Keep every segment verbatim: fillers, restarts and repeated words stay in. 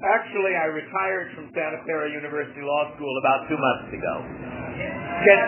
Actually, I retired from Santa Clara University Law School about two months ago. Can,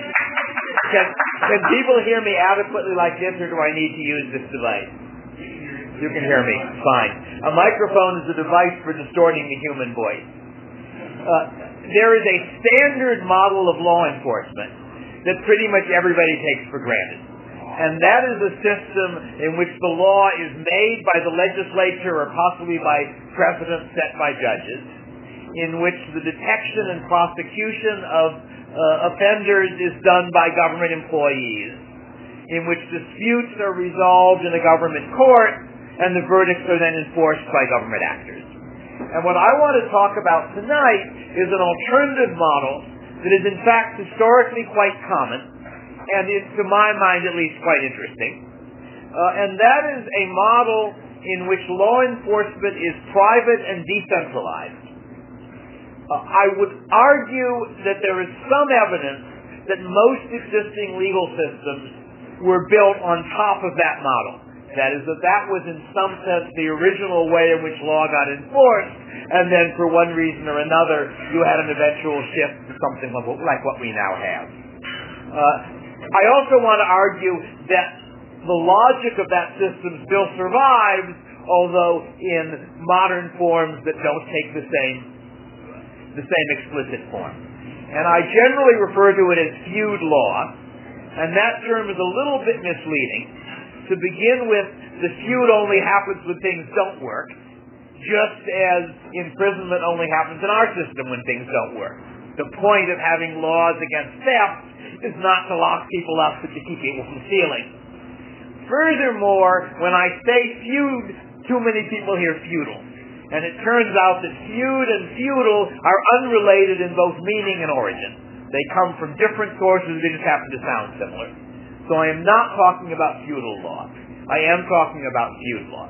can, can people hear me adequately like this, or do I need to use this device? You can hear me. Fine. A microphone is a device for distorting the human voice. Uh, there is a standard model of law enforcement that pretty much everybody takes for granted. And that is a system in which the law is made by the legislature or possibly by precedents set by judges, in which the detection and prosecution of uh, offenders is done by government employees, in which disputes are resolved in a government court, and the verdicts are then enforced by government actors. And what I want to talk about tonight is an alternative model that is in fact historically quite common, and is, to my mind at least, quite interesting. Uh, and that is a model in which law enforcement is private and decentralized. Uh, I would argue that there is some evidence that most existing legal systems were built on top of that model. That is, that that was in some sense the original way in which law got enforced, and then for one reason or another you had an eventual shift to something like what we now have. Uh, I also want to argue that the logic of that system still survives, although in modern forms that don't take the same the same explicit form. And I generally refer to it as feud law, and that term is a little bit misleading. To begin with, the feud only happens when things don't work, just as imprisonment only happens in our system when things don't work. The point of having laws against theft is not to lock people up, but to keep people from stealing. Furthermore, when I say feud, too many people hear feudal. And it turns out that feud and feudal are unrelated in both meaning and origin. They come from different sources, they just happen to sound similar. So I am not talking about feudal law. I am talking about feud law.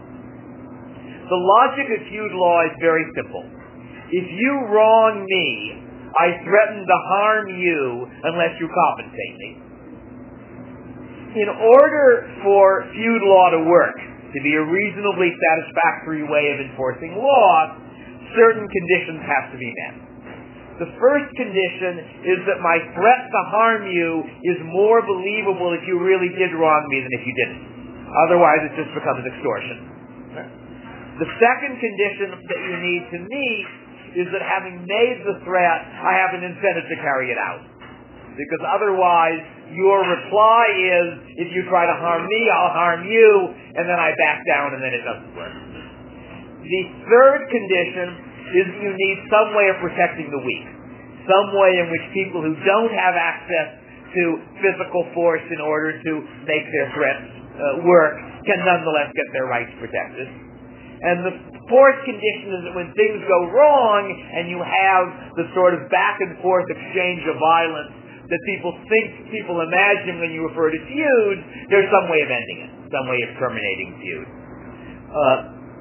The logic of feud law is very simple. If you wrong me, I threaten to harm you unless you compensate me. In order for feud law to work, to be a reasonably satisfactory way of enforcing law, certain conditions have to be met. The first condition is that my threat to harm you is more believable if you really did wrong me than if you didn't. Otherwise, it just becomes extortion. The second condition that you need to meet is that having made the threat, I have an incentive to carry it out. Because otherwise, your reply is, if you try to harm me, I'll harm you, and then I back down and then it doesn't work. The third condition is that you need some way of protecting the weak. Some way in which people who don't have access to physical force in order to make their threats uh, work can nonetheless get their rights protected. And the fourth condition is that when things go wrong and you have the sort of back and forth exchange of violence that people think, people imagine when you refer to feud, there's some way of ending it, some way of terminating feud. Uh,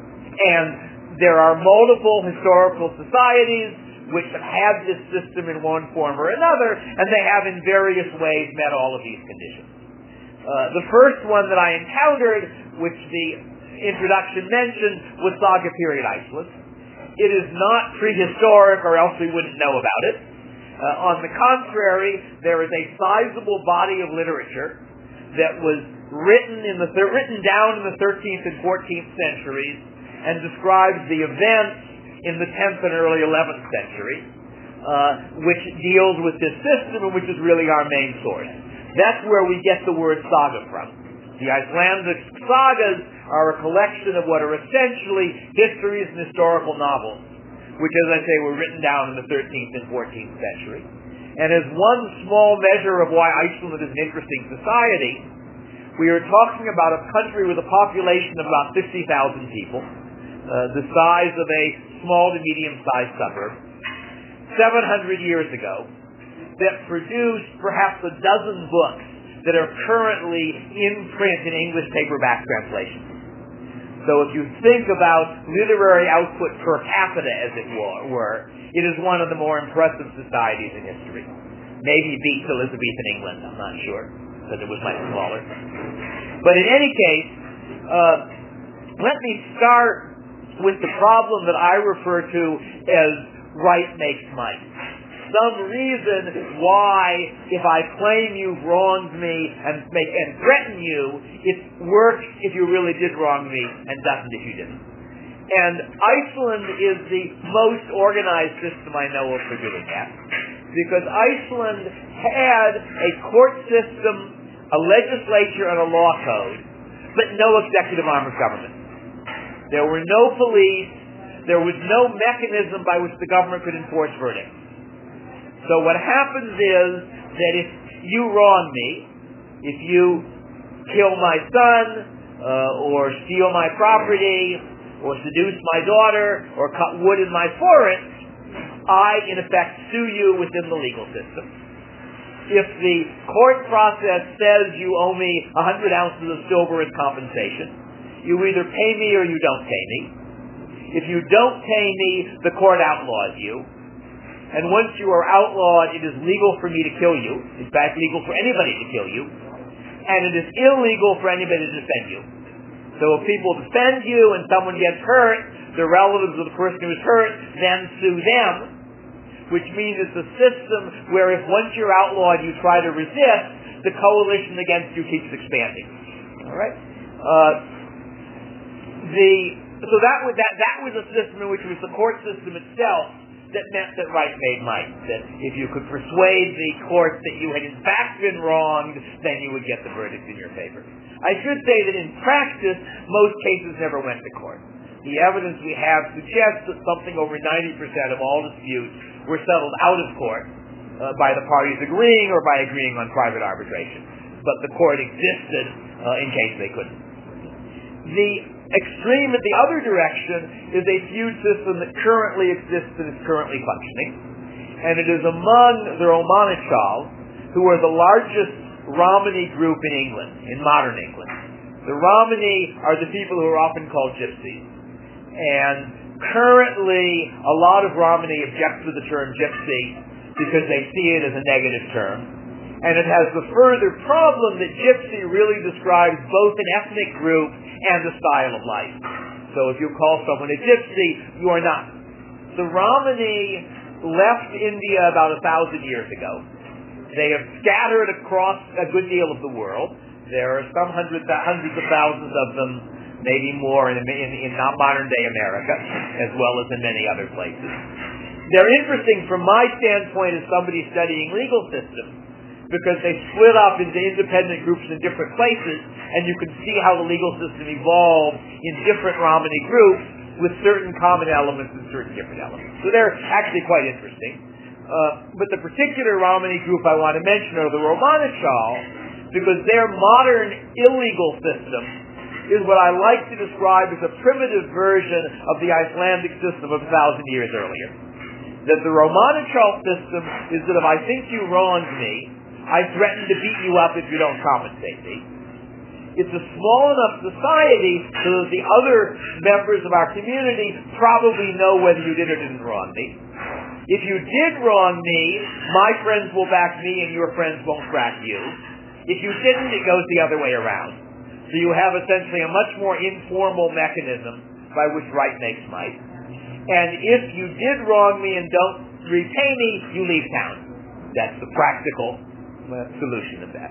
and there are multiple historical societies which have had this system in one form or another, and they have in various ways met all of these conditions. Uh, the first one that I encountered, which the introduction mentioned, was Saga period Iceland. It is not prehistoric, or else we wouldn't know about it. Uh, on the contrary, there is a sizable body of literature that was written in the th- written down in the thirteenth and fourteenth centuries and describes the events in the tenth and early eleventh century, uh, which deals with this system and which is really our main source. That's where we get the word saga from. The Icelandic sagas are a collection of what are essentially histories and historical novels, which, as I say, were written down in the thirteenth and fourteenth century. And as one small measure of why Iceland is an interesting society, we are talking about a country with a population of about fifty thousand people, uh, the size of a small to medium-sized suburb, seven hundred years ago, that produced perhaps a dozen books that are currently in print in English paperback translations. So if you think about literary output per capita, as it were, it is one of the more impressive societies in history. Maybe beats Elizabethan England, I'm not sure, because it was much smaller. But in any case, uh, let me start with the problem that I refer to as right makes might. Some reason why, if I claim you've wronged me and make and threaten you, it works if you really did wrong me and doesn't if you didn't. And Iceland is the most organized system I know of for doing that, because Iceland had a court system, a legislature, and a law code, but no executive arm of government. There were no police. There was no mechanism by which the government could enforce verdicts. So what happens is that if you wrong me, if you kill my son, uh, or steal my property, or seduce my daughter, or cut wood in my forest, I, in effect, sue you within the legal system. If the court process says you owe me one hundred ounces of silver as compensation, you either pay me or you don't pay me. If you don't pay me, the court outlaws you. And once you are outlawed, it is legal for me to kill you. In fact, legal for anybody to kill you. And it is illegal for anybody to defend you. So if people defend you and someone gets hurt, the relatives of the person who was hurt then sue them, which means it's a system where if once you're outlawed you try to resist, the coalition against you keeps expanding. All right? Uh, the so that was that that was a system in which it was the court system itself that meant that right made might. That if you could persuade the court that you had in fact been wronged, then you would get the verdict in your favor. I should say that in practice, most cases never went to court. The evidence we have suggests that something over ninety percent of all disputes were settled out of court uh, by the parties agreeing or by agreeing on private arbitration. But the court existed uh, in case they couldn't. The extreme at the other direction is a feud system that currently exists and is currently functioning. And it is among the Romanichal, who are the largest Romany group in England, in modern England. The Romany are the people who are often called gypsies. And currently, a lot of Romany object to the term gypsy because they see it as a negative term. And it has the further problem that gypsy really describes both an ethnic group and a style of life. So if you call someone a gypsy, you are not. The Romany left India about a thousand years ago. They have scattered across a good deal of the world. There are some hundreds, hundreds of thousands of them, maybe more in, in, in not modern-day America, as well as in many other places. They're interesting from my standpoint as somebody studying legal systems, because they split up into independent groups in different places, and you can see how the legal system evolved in different Romany groups with certain common elements and certain different elements. So they're actually quite interesting. Uh, but the particular Romany group I want to mention are the Romanichal, because their modern illegal system is what I like to describe as a primitive version of the Icelandic system of a thousand years earlier. That the Romanichal system is that if I think you wronged me, I threaten to beat you up if you don't compensate me. It's a small enough society so that the other members of our community probably know whether you did or didn't wrong me. If you did wrong me, my friends will back me and your friends won't back you. If you didn't, it goes the other way around. So you have essentially a much more informal mechanism by which right makes might. And if you did wrong me and don't repay me, you leave town. That's the practical uh, solution of that.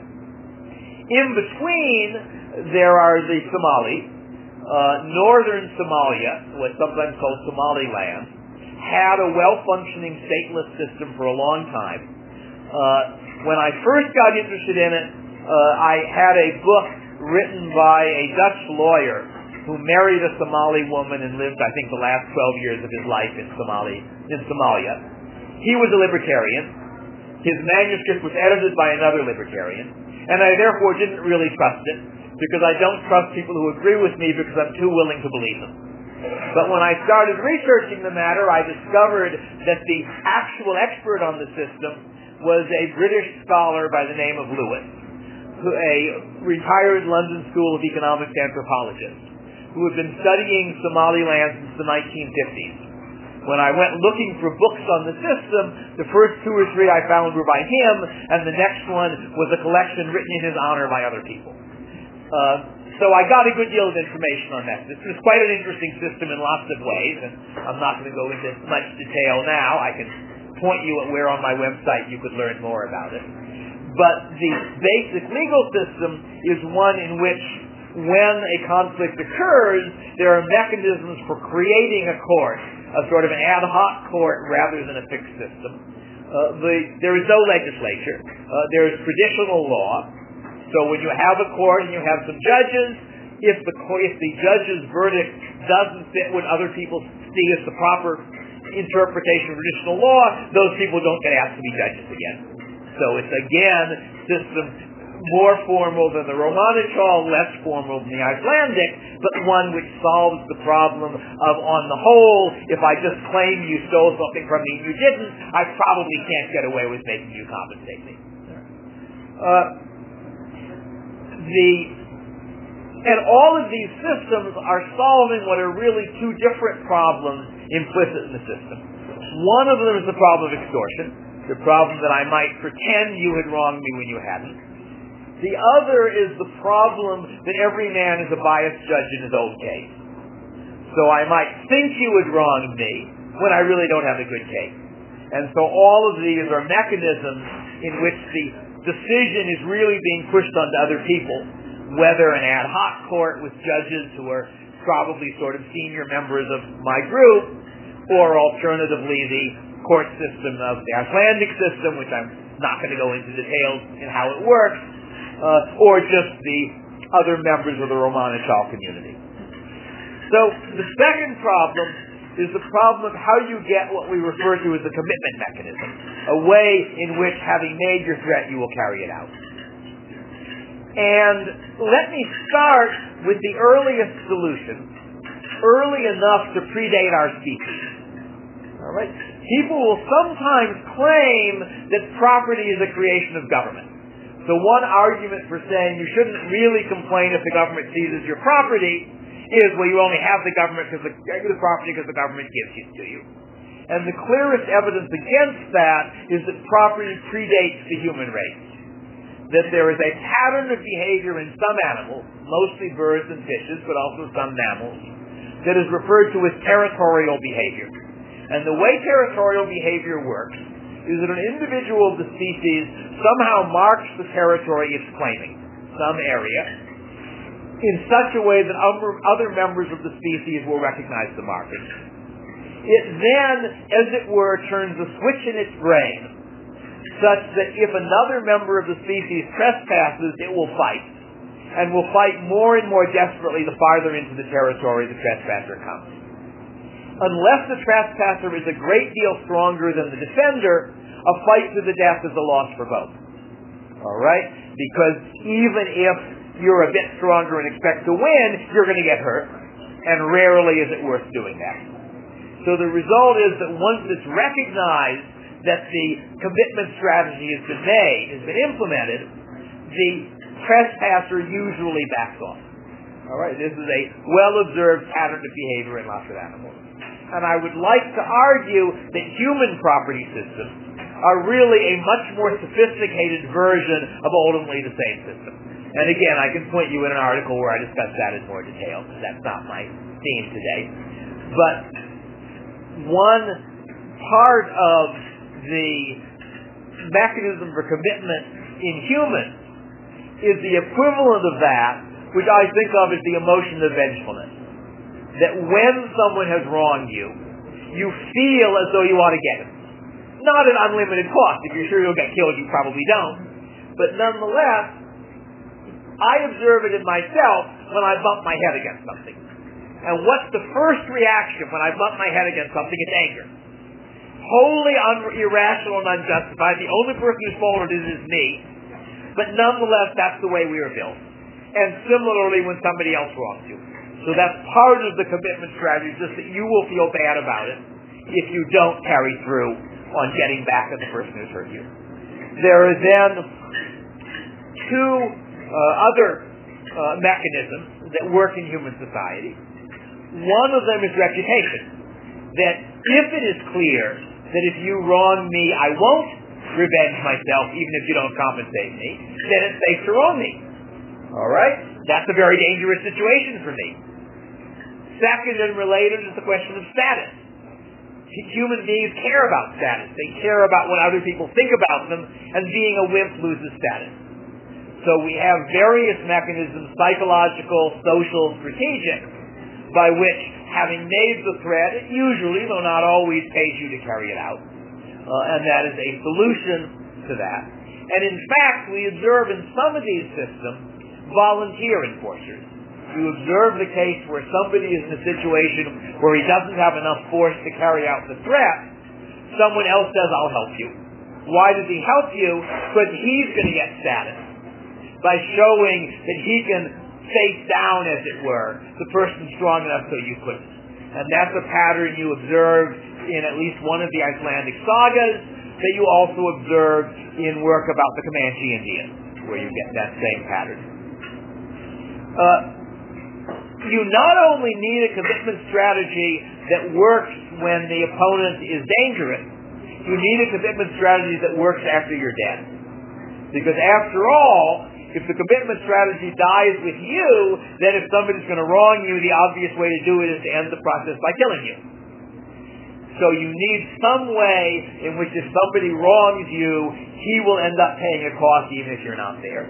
In between, there are the Somalis. Uh, northern Somalia, what's sometimes called Somaliland, had a well-functioning stateless system for a long time. Uh, when I first got interested in it, uh, I had a book written by a Dutch lawyer who married a Somali woman and lived, I think, the last twelve years of his life in Somali, in Somalia. He was a libertarian. His manuscript was edited by another libertarian, and I therefore didn't really trust it, because I don't trust people who agree with me because I'm too willing to believe them. But when I started researching the matter, I discovered that the actual expert on the system was a British scholar by the name of Lewis, who, a retired London School of Economics anthropologist, who had been studying Somaliland since the nineteen fifties. When I went looking for books on the system, the first two or three I found were by him, and the next one was a collection written in his honor by other people. Uh, So I got a good deal of information on that. This is quite an interesting system in lots of ways, and I'm not going to go into much detail now. I can point you at where on my website you could learn more about it. But the basic legal system is one in which when a conflict occurs, there are mechanisms for creating a court, a sort of an ad hoc court rather than a fixed system. Uh, the, there is no legislature. Uh, there is traditional law. So when you have a court and you have some judges, if the if the judge's verdict doesn't fit what other people see as the proper interpretation of traditional law, those people don't get asked to be judges again. So it's again system more formal than the Romanichal, less formal than the Icelandic, but one which solves the problem of, on the whole, if I just claim you stole something from me and you didn't, I probably can't get away with making you compensate me. Uh, The, and all of these systems are solving what are really two different problems implicit in the system. One of them is the problem of extortion, the problem that I might pretend you had wronged me when you hadn't. The other is the problem that every man is a biased judge in his own case. So I might think you had wronged me when I really don't have a good case. And so all of these are mechanisms in which the decision is really being pushed onto other people, whether an ad hoc court with judges who are probably sort of senior members of my group, or alternatively the court system of the Icelandic system, which I'm not going to go into details in how it works, uh, or just the other members of the Romanichal community. So the second problem is the problem of how you get what we refer to as the commitment mechanism, a way in which, having made your threat, you will carry it out. And let me start with the earliest solution, early enough to predate our species. All right? People will sometimes claim that property is a creation of government. So one argument for saying you shouldn't really complain if the government seizes your property is, well, you only have the government because the, the property because the government gives it to you. And the clearest evidence against that is that property predates the human race. That there is a pattern of behavior in some animals, mostly birds and fishes, but also some mammals, that is referred to as territorial behavior. And the way territorial behavior works is that an individual of the species somehow marks the territory it's claiming, some area, in such a way that other members of the species will recognize the marking. It then, as it were, turns a switch in its brain, such that if another member of the species trespasses, it will fight, and will fight more and more desperately the farther into the territory the trespasser comes. Unless the trespasser is a great deal stronger than the defender, a fight to the death is a loss for both. All right? Because even if you're a bit stronger and expect to win, you're going to get hurt, and rarely is it worth doing that. So the result is that once it's recognized that the commitment strategy has been made, has been implemented, the trespasser usually backs off. All right? This is a well-observed pattern of behavior in lots of animals. And I would like to argue that human property systems are really a much more sophisticated version of ultimately the same system. And again, I can point you in an article where I discuss that in more detail, because that's not my theme today. But one part of the mechanism for commitment in humans is the equivalent of that, which I think of as the emotion of vengefulness. That when someone has wronged you, you feel as though you ought to get him. Not at unlimited cost. If you're sure you'll get killed, you probably don't. But nonetheless, I observe it in myself when I bump my head against something. And what's the first reaction when I bump my head against something? It's anger. Wholly un- irrational and unjustified. The only person who's faulted it is me. But nonetheless, that's the way we are built. And similarly when somebody else wrongs you. So that's part of the commitment strategy, just that you will feel bad about it if you don't carry through on getting back at the person who's hurt you. There are then two uh, other uh, mechanisms that work in human society. One of them is reputation. That if it is clear that if you wrong me, I won't revenge myself, even if you don't compensate me, then it's safe to wrong me. All right? That's a very dangerous situation for me. Second and related is the question of status. Human beings care about status. They care about what other people think about them, and being a wimp loses status. So we have various mechanisms, psychological, social, strategic, by which, having made the threat, it usually, though not always, pays you to carry it out. Uh, and that is a solution to that. And in fact, we observe in some of these systems volunteer enforcers. You observe the case where somebody is in a situation where he doesn't have enough force to carry out the threat. Someone else says, I'll help you. Why does he help you? Because he's going to get status by showing that he can face down, as it were, the person strong enough so you couldn't. And that's a pattern you observe in at least one of the Icelandic sagas that you also observe in work about the Comanche Indians, where you get that same pattern. Uh, you not only need a commitment strategy that works when the opponent is dangerous, you need a commitment strategy that works after you're dead. Because after all, if the commitment strategy dies with you, then if somebody's going to wrong you, the obvious way to do it is to end the process by killing you. So you need some way in which if somebody wrongs you, he will end up paying a cost even if you're not there.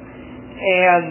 And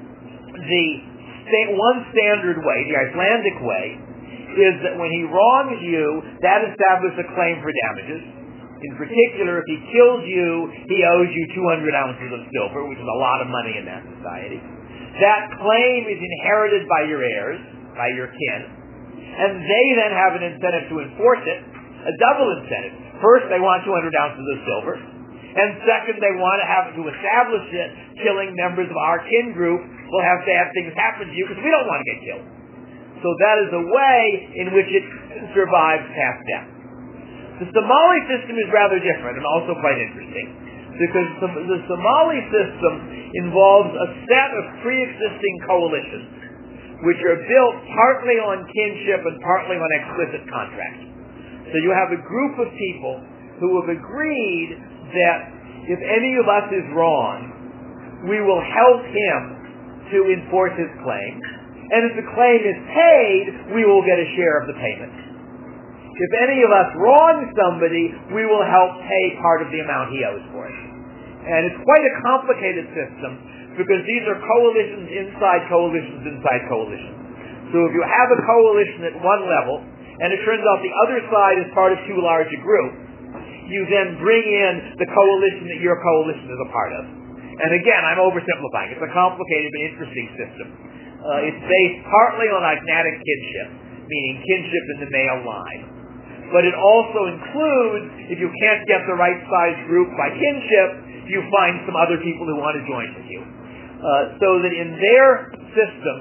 the sta- one standard way, the Icelandic way, is that when he wrongs you, that establishes a claim for damages. In particular, if he kills you, he owes you two hundred ounces of silver, which is a lot of money in that society. That claim is inherited by your heirs, by your kin, and they then have an incentive to enforce it, a double incentive. First, they want two hundred ounces of silver, and second, they want to have to establish it. Killing members of our kin group will have bad things happen to you because we don't want to get killed. So that is a way in which it survives past death. The Somali system is rather different and also quite interesting, because the Somali system involves a set of pre-existing coalitions which are built partly on kinship and partly on explicit contract. So you have a group of people who have agreed that if any of us is wrong, we will help him to enforce his claim, and if the claim is paid, we will get a share of the payment. If any of us wrong somebody, we will help pay part of the amount he owes for it. And it's quite a complicated system, because these are coalitions inside coalitions inside coalitions. So if you have a coalition at one level, and it turns out the other side is part of too large a group, you then bring in the coalition that your coalition is a part of. And again, I'm oversimplifying. It's a complicated but interesting system. Uh, it's based partly on agnatic kinship, meaning kinship in the male line. But it also includes, if you can't get the right size group by kinship, you find some other people who want to join with you. Uh, so that in their system,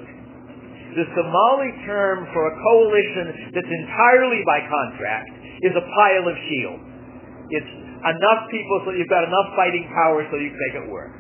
the Somali term for a coalition that's entirely by contract is a pile of shields. It's enough people so you've got enough fighting power so you can make it work.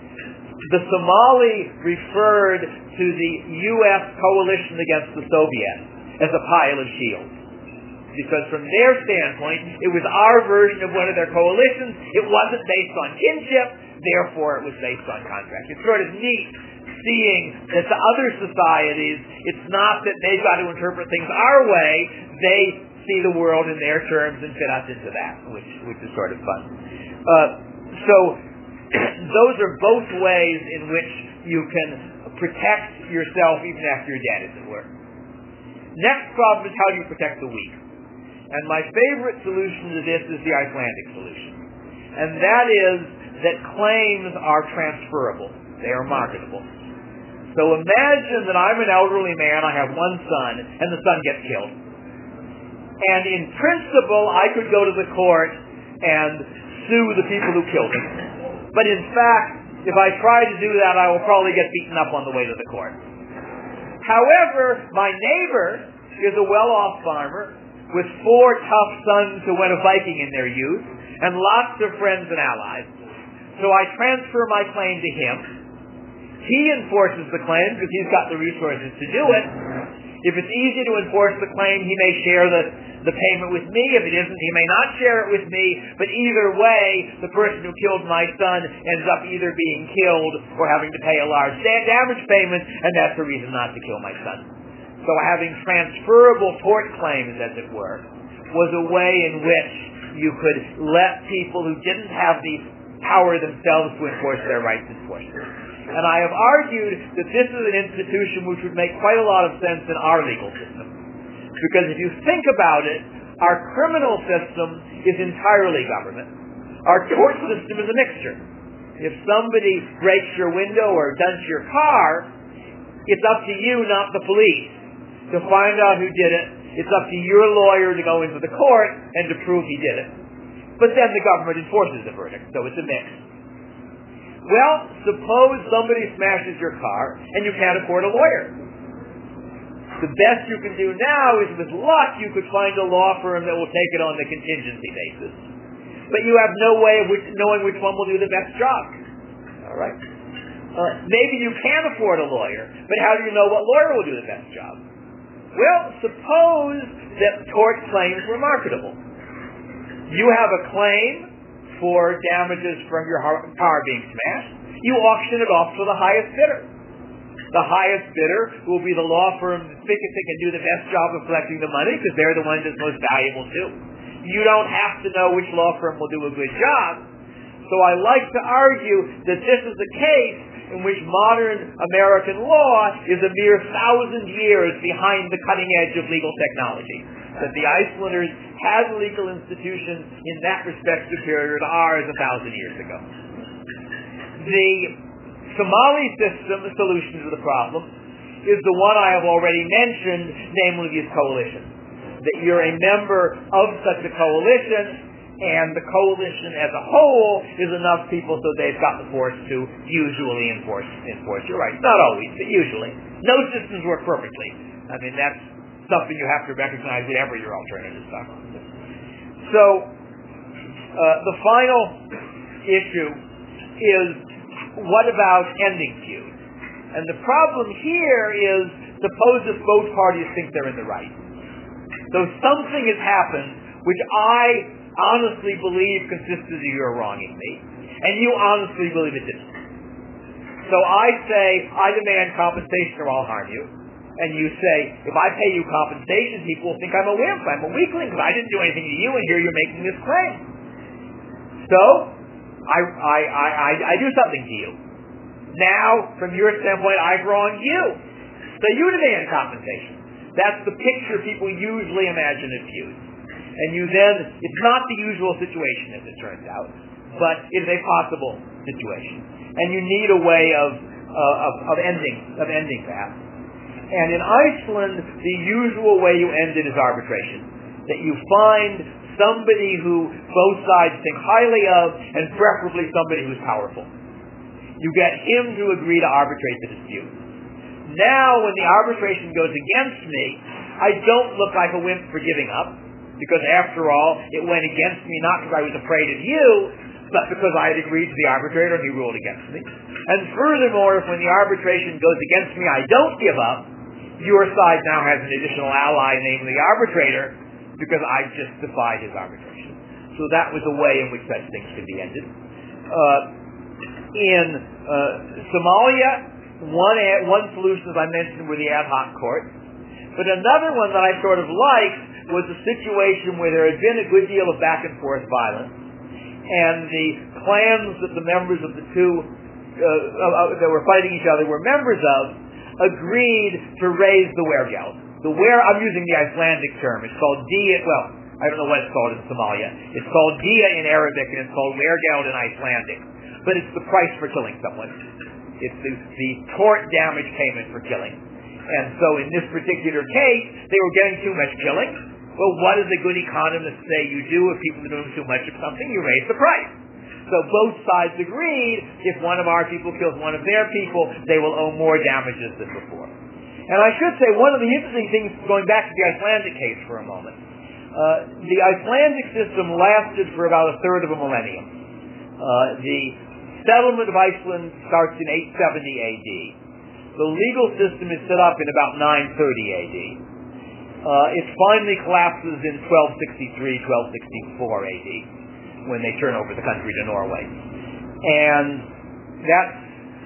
The Somali referred to the U S coalition against the Soviets as a pile of shields. Because from their standpoint, it was our version of one of their coalitions. It wasn't based on kinship, therefore it was based on contract. It's sort of neat seeing that the other societies, it's not that they've got to interpret things our way, they see the world in their terms and fit us into that, which, which is sort of fun. Uh, so, those are both ways in which you can protect yourself even after you're dead, as it were. Next problem is, how do you protect the weak? And my favorite solution to this is the Icelandic solution. And that is that claims are transferable. They are marketable. So imagine that I'm an elderly man, I have one son, and the son gets killed. And in principle, I could go to the court and sue the people who killed him. But in fact, if I try to do that, I will probably get beaten up on the way to the court. However, my neighbor is a well-off farmer with four tough sons who went a Viking in their youth, and lots of friends and allies. So I transfer my claim to him. He enforces the claim because he's got the resources to do it. If it's easy to enforce the claim, he may share the, the payment with me. If it isn't, he may not share it with me. But either way, the person who killed my son ends up either being killed or having to pay a large damage payment, and that's the reason not to kill my son. So having transferable tort claims, as it were, was a way in which you could let people who didn't have the power themselves to enforce their rights enforce them. And I have argued that this is an institution which would make quite a lot of sense in our legal system. Because if you think about it, our criminal system is entirely government. Our tort system is a mixture. If somebody breaks your window or dents your car, it's up to you, not the police, to find out who did it. It's up to your lawyer to go into the court and to prove he did it. But then the government enforces the verdict, so it's a mix. Well, suppose somebody smashes your car and you can't afford a lawyer. The best you can do now is, with luck, you could find a law firm that will take it on the contingency basis. But you have no way of which, knowing which one will do the best job. All right? Uh, maybe you can afford a lawyer, but how do you know what lawyer will do the best job? Well, suppose that tort claims were marketable. You have a claim for damages from your car being smashed. You auction it off to the highest bidder. The highest bidder will be the law firm that thinks they can do the best job of collecting the money because they're the ones that's most valuable too. You don't have to know which law firm will do a good job. So I like to argue that this is the case in which modern American law is a mere thousand years behind the cutting edge of legal technology. That the Icelanders had legal institutions in that respect superior to ours a thousand years ago. The Somali system, the solution to the problem, is the one I have already mentioned, namely these coalitions. That you're a member of such a coalition, and the coalition as a whole is enough people so they've got the force to usually enforce enforce your rights. Not always, but usually. No systems work perfectly. I mean, that's something you have to recognize whatever your alternative stuff. So, uh, the final issue is, what about ending feuds? And the problem here is, suppose if both parties think they're in the right. So something has happened which I honestly believe consisted of your wronging me, and you honestly believe it didn't. So I say, I demand compensation or I'll harm you. And you say, if I pay you compensation, people will think I'm a wimp, I'm a weakling, because I didn't do anything to you, and here you're making this claim. So, I, I, I, I, I do something to you. Now, from your standpoint, I've wronged you. So you demand compensation. That's the picture people usually imagine of feuds. And you then, it's not the usual situation, as it turns out, but it is a possible situation. And you need a way of, uh, of, of ending, of ending that. And in Iceland, the usual way you end it is arbitration. That you find somebody who both sides think highly of, and preferably somebody who's powerful. You get him to agree to arbitrate the dispute. Now, when the arbitration goes against me, I don't look like a wimp for giving up, because after all, it went against me not because I was afraid of you, but because I had agreed to the arbitrator and he ruled against me. And furthermore, if when the arbitration goes against me I don't give up, your side now has an additional ally, namely the arbitrator, because I just defied his arbitration. So that was a way in which such things could be ended. Uh, in uh, Somalia, one, ad, one solution, as I mentioned, were the ad hoc courts. But another one that I sort of liked was a situation where there had been a good deal of back and forth violence, and the clans that the members of the two uh, uh, that were fighting each other were members of agreed to raise the wergeld. The wer I'm using the Icelandic term. It's called dia. Well, I don't know what it's called in Somalia. It's called dia in Arabic, and it's called wergeld in Icelandic. But it's the price for killing someone. It's the, the tort damage payment for killing. And so in this particular case, they were getting too much killing. Well, what does a good economist say you do if people are doing too much of something? You raise the price. So both sides agreed, if one of our people kills one of their people, they will owe more damages than before. And I should say, one of the interesting things, going back to the Icelandic case for a moment, uh, the Icelandic system lasted for about a third of a millennium. Uh, the settlement of Iceland starts in eight seventy A D. The legal system is set up in about nine thirty A D. Uh, it finally collapses in twelve sixty-three, twelve sixty-four A D, when they turn over the country to Norway. And that's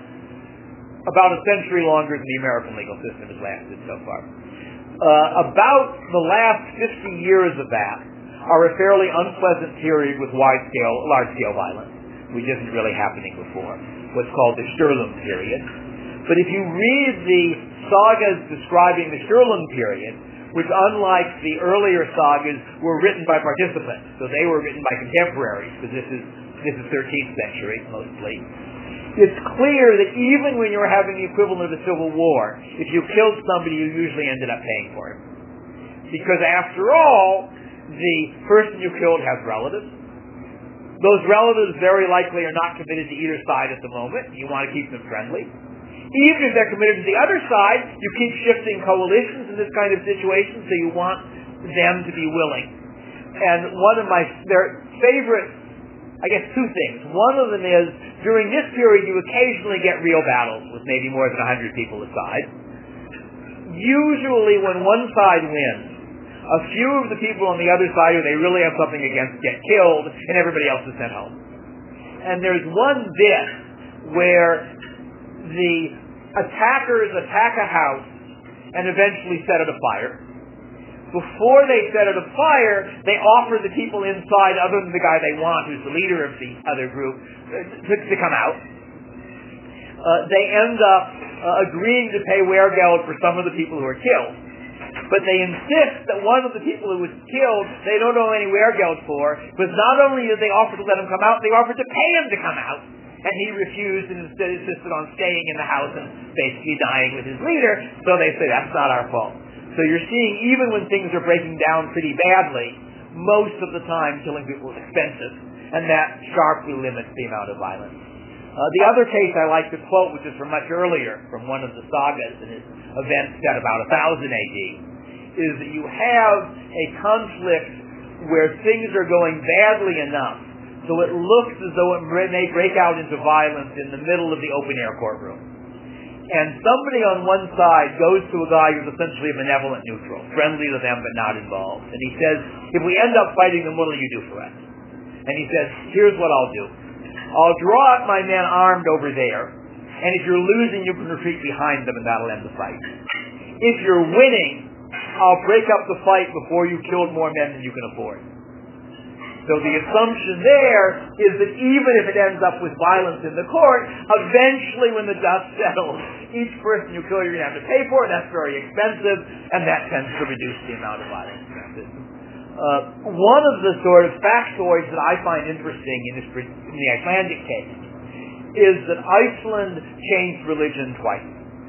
about a century longer than the American legal system has lasted so far. Uh, about the last fifty years of that are a fairly unpleasant period with wide-scale, large-scale violence, which isn't really happening before, what's called the Sturlung period. But if you read the sagas describing the Sturlung period, which unlike the earlier sagas were written by participants, so they were written by contemporaries, because this is this is thirteenth century mostly, it's clear that even when you're having the equivalent of a civil war, if you killed somebody, you usually ended up paying for it. Because after all, the person you killed has relatives. Those relatives very likely are not committed to either side at the moment. You want to keep them friendly. Even if they're committed to the other side, you keep shifting coalitions in this kind of situation, so you want them to be willing. And one of my their favorite, I guess two things. One of them is, during this period, you occasionally get real battles with maybe more than one hundred people aside. Usually when one side wins, a few of the people on the other side who they really have something against get killed, and everybody else is sent home. And there's one bit where the attackers attack a house and eventually set it afire. Before they set it afire, they offer the people inside, other than the guy they want, who's the leader of the other group, to, to come out. Uh, they end up uh, agreeing to pay weregeld for some of the people who are killed. But they insist that one of the people who was killed, they don't owe any weregeld for, because not only did they offer to let him come out, they offered to pay him to come out. And he refused and instead insisted on staying in the house and basically dying with his leader. So they say, that's not our fault. So you're seeing, even when things are breaking down pretty badly, most of the time killing people is expensive. And that sharply limits the amount of violence. Uh, the other case I like to quote, which is from much earlier, from one of the sagas, and is event set about one thousand A D, is that you have a conflict where things are going badly enough so it looks as though it may break out into violence in the middle of the open-air courtroom. And somebody on one side goes to a guy who's essentially a benevolent neutral, friendly to them but not involved. And he says, if we end up fighting them, what will you do for us? And he says, here's what I'll do. I'll draw out my men armed over there, and if you're losing, you can retreat behind them, and that'll end the fight. If you're winning, I'll break up the fight before you killed more men than you can afford. So the assumption there is that even if it ends up with violence in the court, eventually when the dust settles, each person you kill you're going to have to pay for, that's very expensive, and that tends to reduce the amount of violence in that system. Uh, one of the sort of factoids that I find interesting in, this, in the Icelandic case is that Iceland changed religion twice.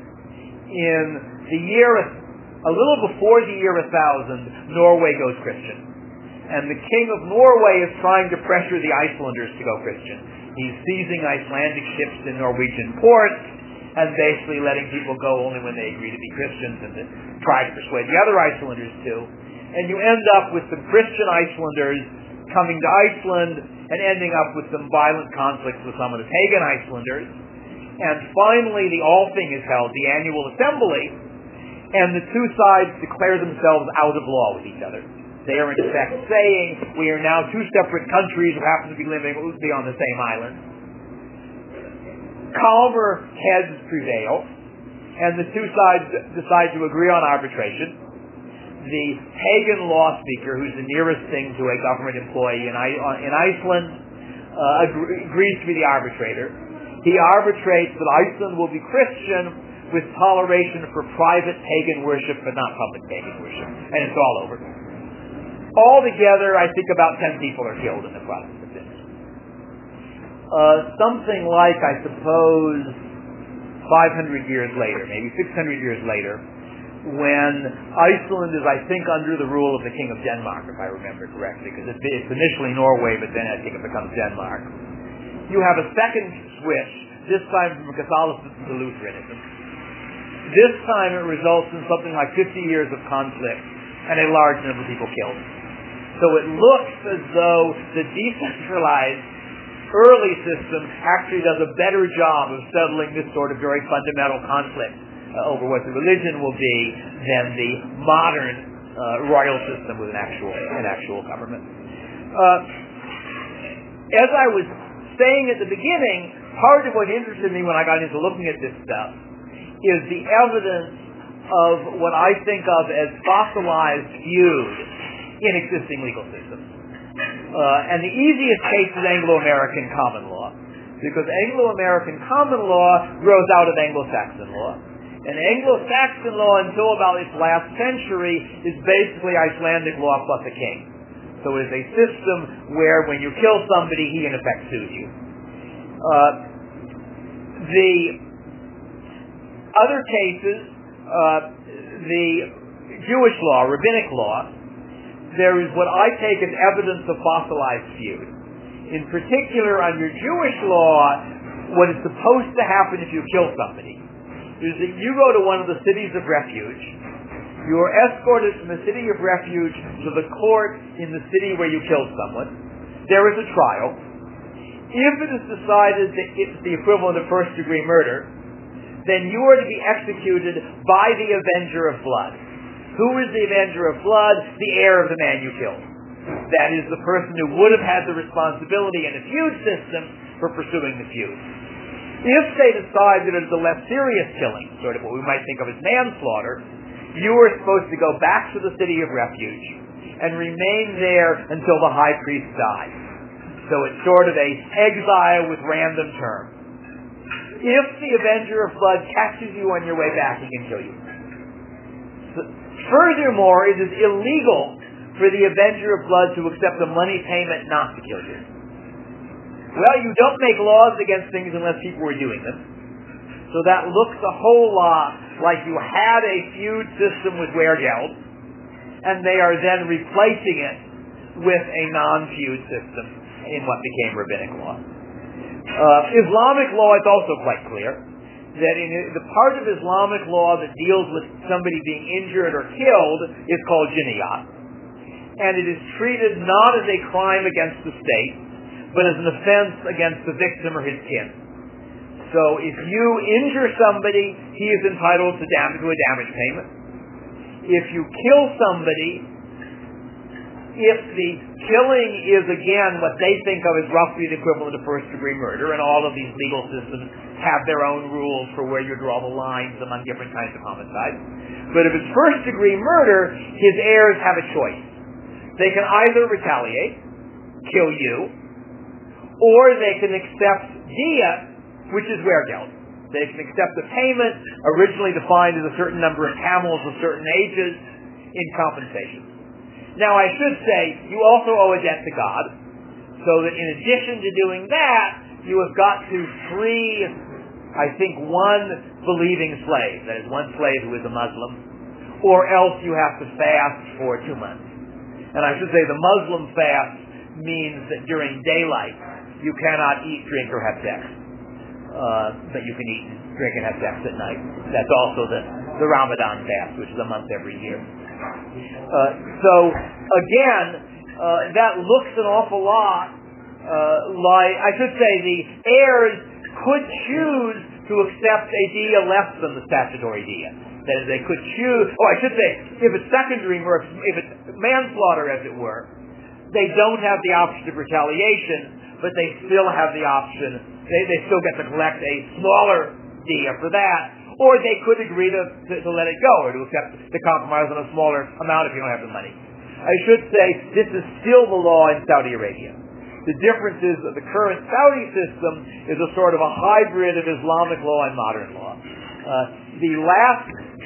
In the year, a little before the year one thousand, Norway goes Christian. And the king of Norway is trying to pressure the Icelanders to go Christian. He's seizing Icelandic ships in Norwegian ports and basically letting people go only when they agree to be Christians, and to try to persuade the other Icelanders too. And you end up with some Christian Icelanders coming to Iceland and ending up with some violent conflicts with some of the pagan Icelanders. And finally the Althing is held, the annual assembly, and the two sides declare themselves out of law with each other. They are in effect saying, we are now two separate countries who happen to be living on the same island. Calmer heads prevail, and the two sides decide to agree on arbitration. The pagan law speaker, who's the nearest thing to a government employee in, I- in Iceland, uh, agree- agrees to be the arbitrator. He arbitrates that Iceland will be Christian with toleration for private pagan worship, but not public pagan worship. And it's all over. Altogether, I think about ten people are killed in the process of this. Uh, something like, I suppose, five hundred years later, maybe six hundred years later, when Iceland is, I think, under the rule of the King of Denmark, if I remember correctly, because it's initially Norway, but then I think it becomes Denmark. You have a second switch, this time from Catholicism to Lutheranism. This time it results in something like fifty years of conflict and a large number of people killed. So it looks as though the decentralized early system actually does a better job of settling this sort of very fundamental conflict uh, over what the religion will be than the modern uh, royal system with an actual an actual government. Uh, as I was saying at the beginning, part of what interested me when I got into looking at this stuff is the evidence of what I think of as fossilized feud in existing legal systems. Uh, and the easiest case is Anglo-American common law, because Anglo-American common law grows out of Anglo-Saxon law. And Anglo-Saxon law, until about its last century, is basically Icelandic law plus a king. So it is a system where when you kill somebody, he in effect sues you. Uh, the other cases, uh, the Jewish law, rabbinic law, there is what I take as evidence of fossilized feud. In particular, under Jewish law, what is supposed to happen if you kill somebody is that you go to one of the cities of refuge, you are escorted from the city of refuge to the court in the city where you killed someone. There is a trial. If it is decided that it's the equivalent of first-degree murder, then you are to be executed by the avenger of blood. Who is the avenger of blood? The heir of the man you killed. That is the person who would have had the responsibility in a feud system for pursuing the feud. If they decide that it is a less serious killing, sort of what we might think of as manslaughter, you are supposed to go back to the city of refuge and remain there until the high priest dies. So it's sort of a exile with random term. If the avenger of blood catches you on your way back, he can kill you. Furthermore, it is illegal for the avenger of blood to accept a money payment not to kill you. Well, you don't make laws against things unless people were doing them. So that looks a whole lot like you had a feud system with weregeld, and they are then replacing it with a non-feud system in what became rabbinic law. Uh, Islamic law is also quite clear that in the part of Islamic law that deals with somebody being injured or killed is called jinayat. And it is treated not as a crime against the state, but as an offense against the victim or his kin. So if you injure somebody, he is entitled to, damage, to a damage payment. If you kill somebody, if the killing is, again, what they think of as roughly the equivalent of first-degree murder, and all of these legal systems have their own rules for where you draw the lines among different kinds of homicide. But if it's first-degree murder, his heirs have a choice. They can either retaliate, kill you, or they can accept diya, which is weregeld. They can accept the payment, originally defined as a certain number of camels of certain ages, in compensation. Now, I should say, you also owe a debt to God, so that in addition to doing that, you have got to free, I think, one believing slave, that is, one slave who is a Muslim, or else you have to fast for two months. And I should say the Muslim fast means that during daylight, you cannot eat, drink, or have sex. Uh, but you can eat, drink, and have sex at night. That's also the, the Ramadan fast, which is a month every year. Uh, so, again, uh, that looks an awful lot uh, like, I should say, the heirs could choose to accept a diya less than the statutory diya. That is, they could choose, oh, I should say, if it's secondary murder, if it's manslaughter, as it were, they don't have the option of retaliation, but they still have the option, they, they still get to collect a smaller diya for that, or they could agree to, to, to let it go, or to accept the compromise on a smaller amount if you don't have the money. I should say, this is still the law in Saudi Arabia. The difference is that the current Saudi system is a sort of a hybrid of Islamic law and modern law. Uh, the last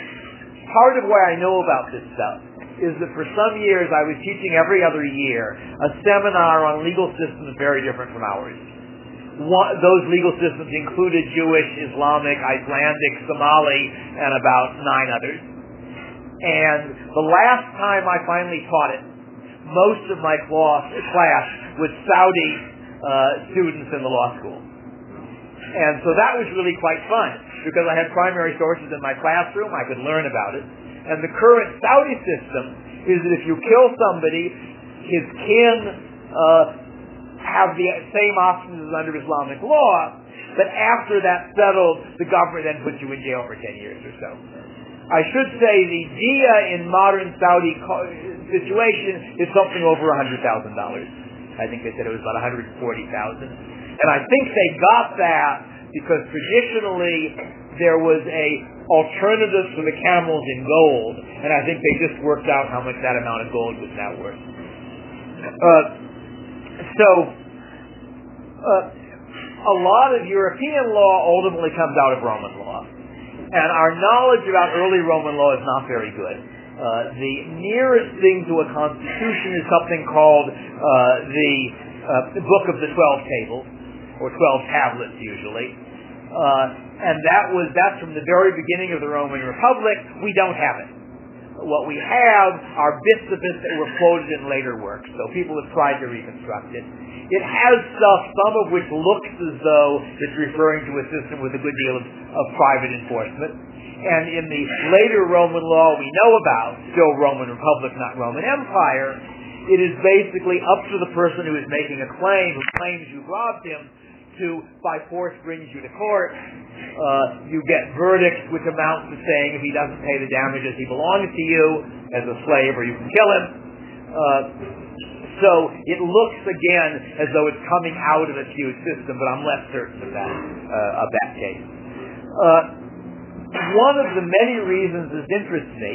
part of why I know about this stuff is that for some years I was teaching every other year a seminar on legal systems very different from ours. One, those legal systems included Jewish, Islamic, Icelandic, Somali, and about nine others. And the last time I finally taught it, most of my class was Saudi uh, students in the law school. And so that was really quite fun, because I had primary sources in my classroom, I could learn about it. And the current Saudi system is that if you kill somebody, his kin uh, have the same options as under Islamic law, but after that's settled, the government then puts you in jail for ten years or so. I should say the diya in modern Saudi co- situation is something over one hundred thousand dollars. I think they said it was about one hundred forty thousand dollars. And I think they got that because traditionally there was a alternative for the camels in gold, and I think they just worked out how much that amount of gold was now worth. Uh, so, uh, a lot of European law ultimately comes out of Roman law, and our knowledge about early Roman law is not very good. Uh, the nearest thing to a constitution is something called uh, the uh, Book of the Twelve Tables, or Twelve Tablets usually. Uh, and that was, that's from the very beginning of the Roman Republic. We don't have it. What we have are bits of it that were quoted in later works, so people have tried to reconstruct it. It has stuff, some of which looks as though it's referring to a system with a good deal of, of private enforcement. And in the later Roman law we know about, still Roman Republic, not Roman Empire, it is basically up to the person who is making a claim, who claims you robbed him, to, by force, brings you to court. Uh, you get verdicts which amount to saying if he doesn't pay the damages, he belongs to you as a slave, or you can kill him. Uh, so it looks again as though it's coming out of a feud system, but I'm less certain of that uh, of that case. Uh, one of the many reasons this interests me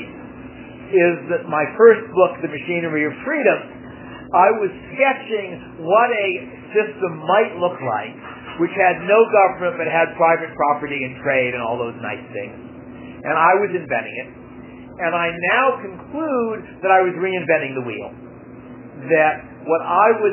is that my first book, The Machinery of Freedom, I was sketching what a system might look like which had no government but had private property and trade and all those nice things. And I was inventing it. And I now conclude that I was reinventing the wheel. That what I was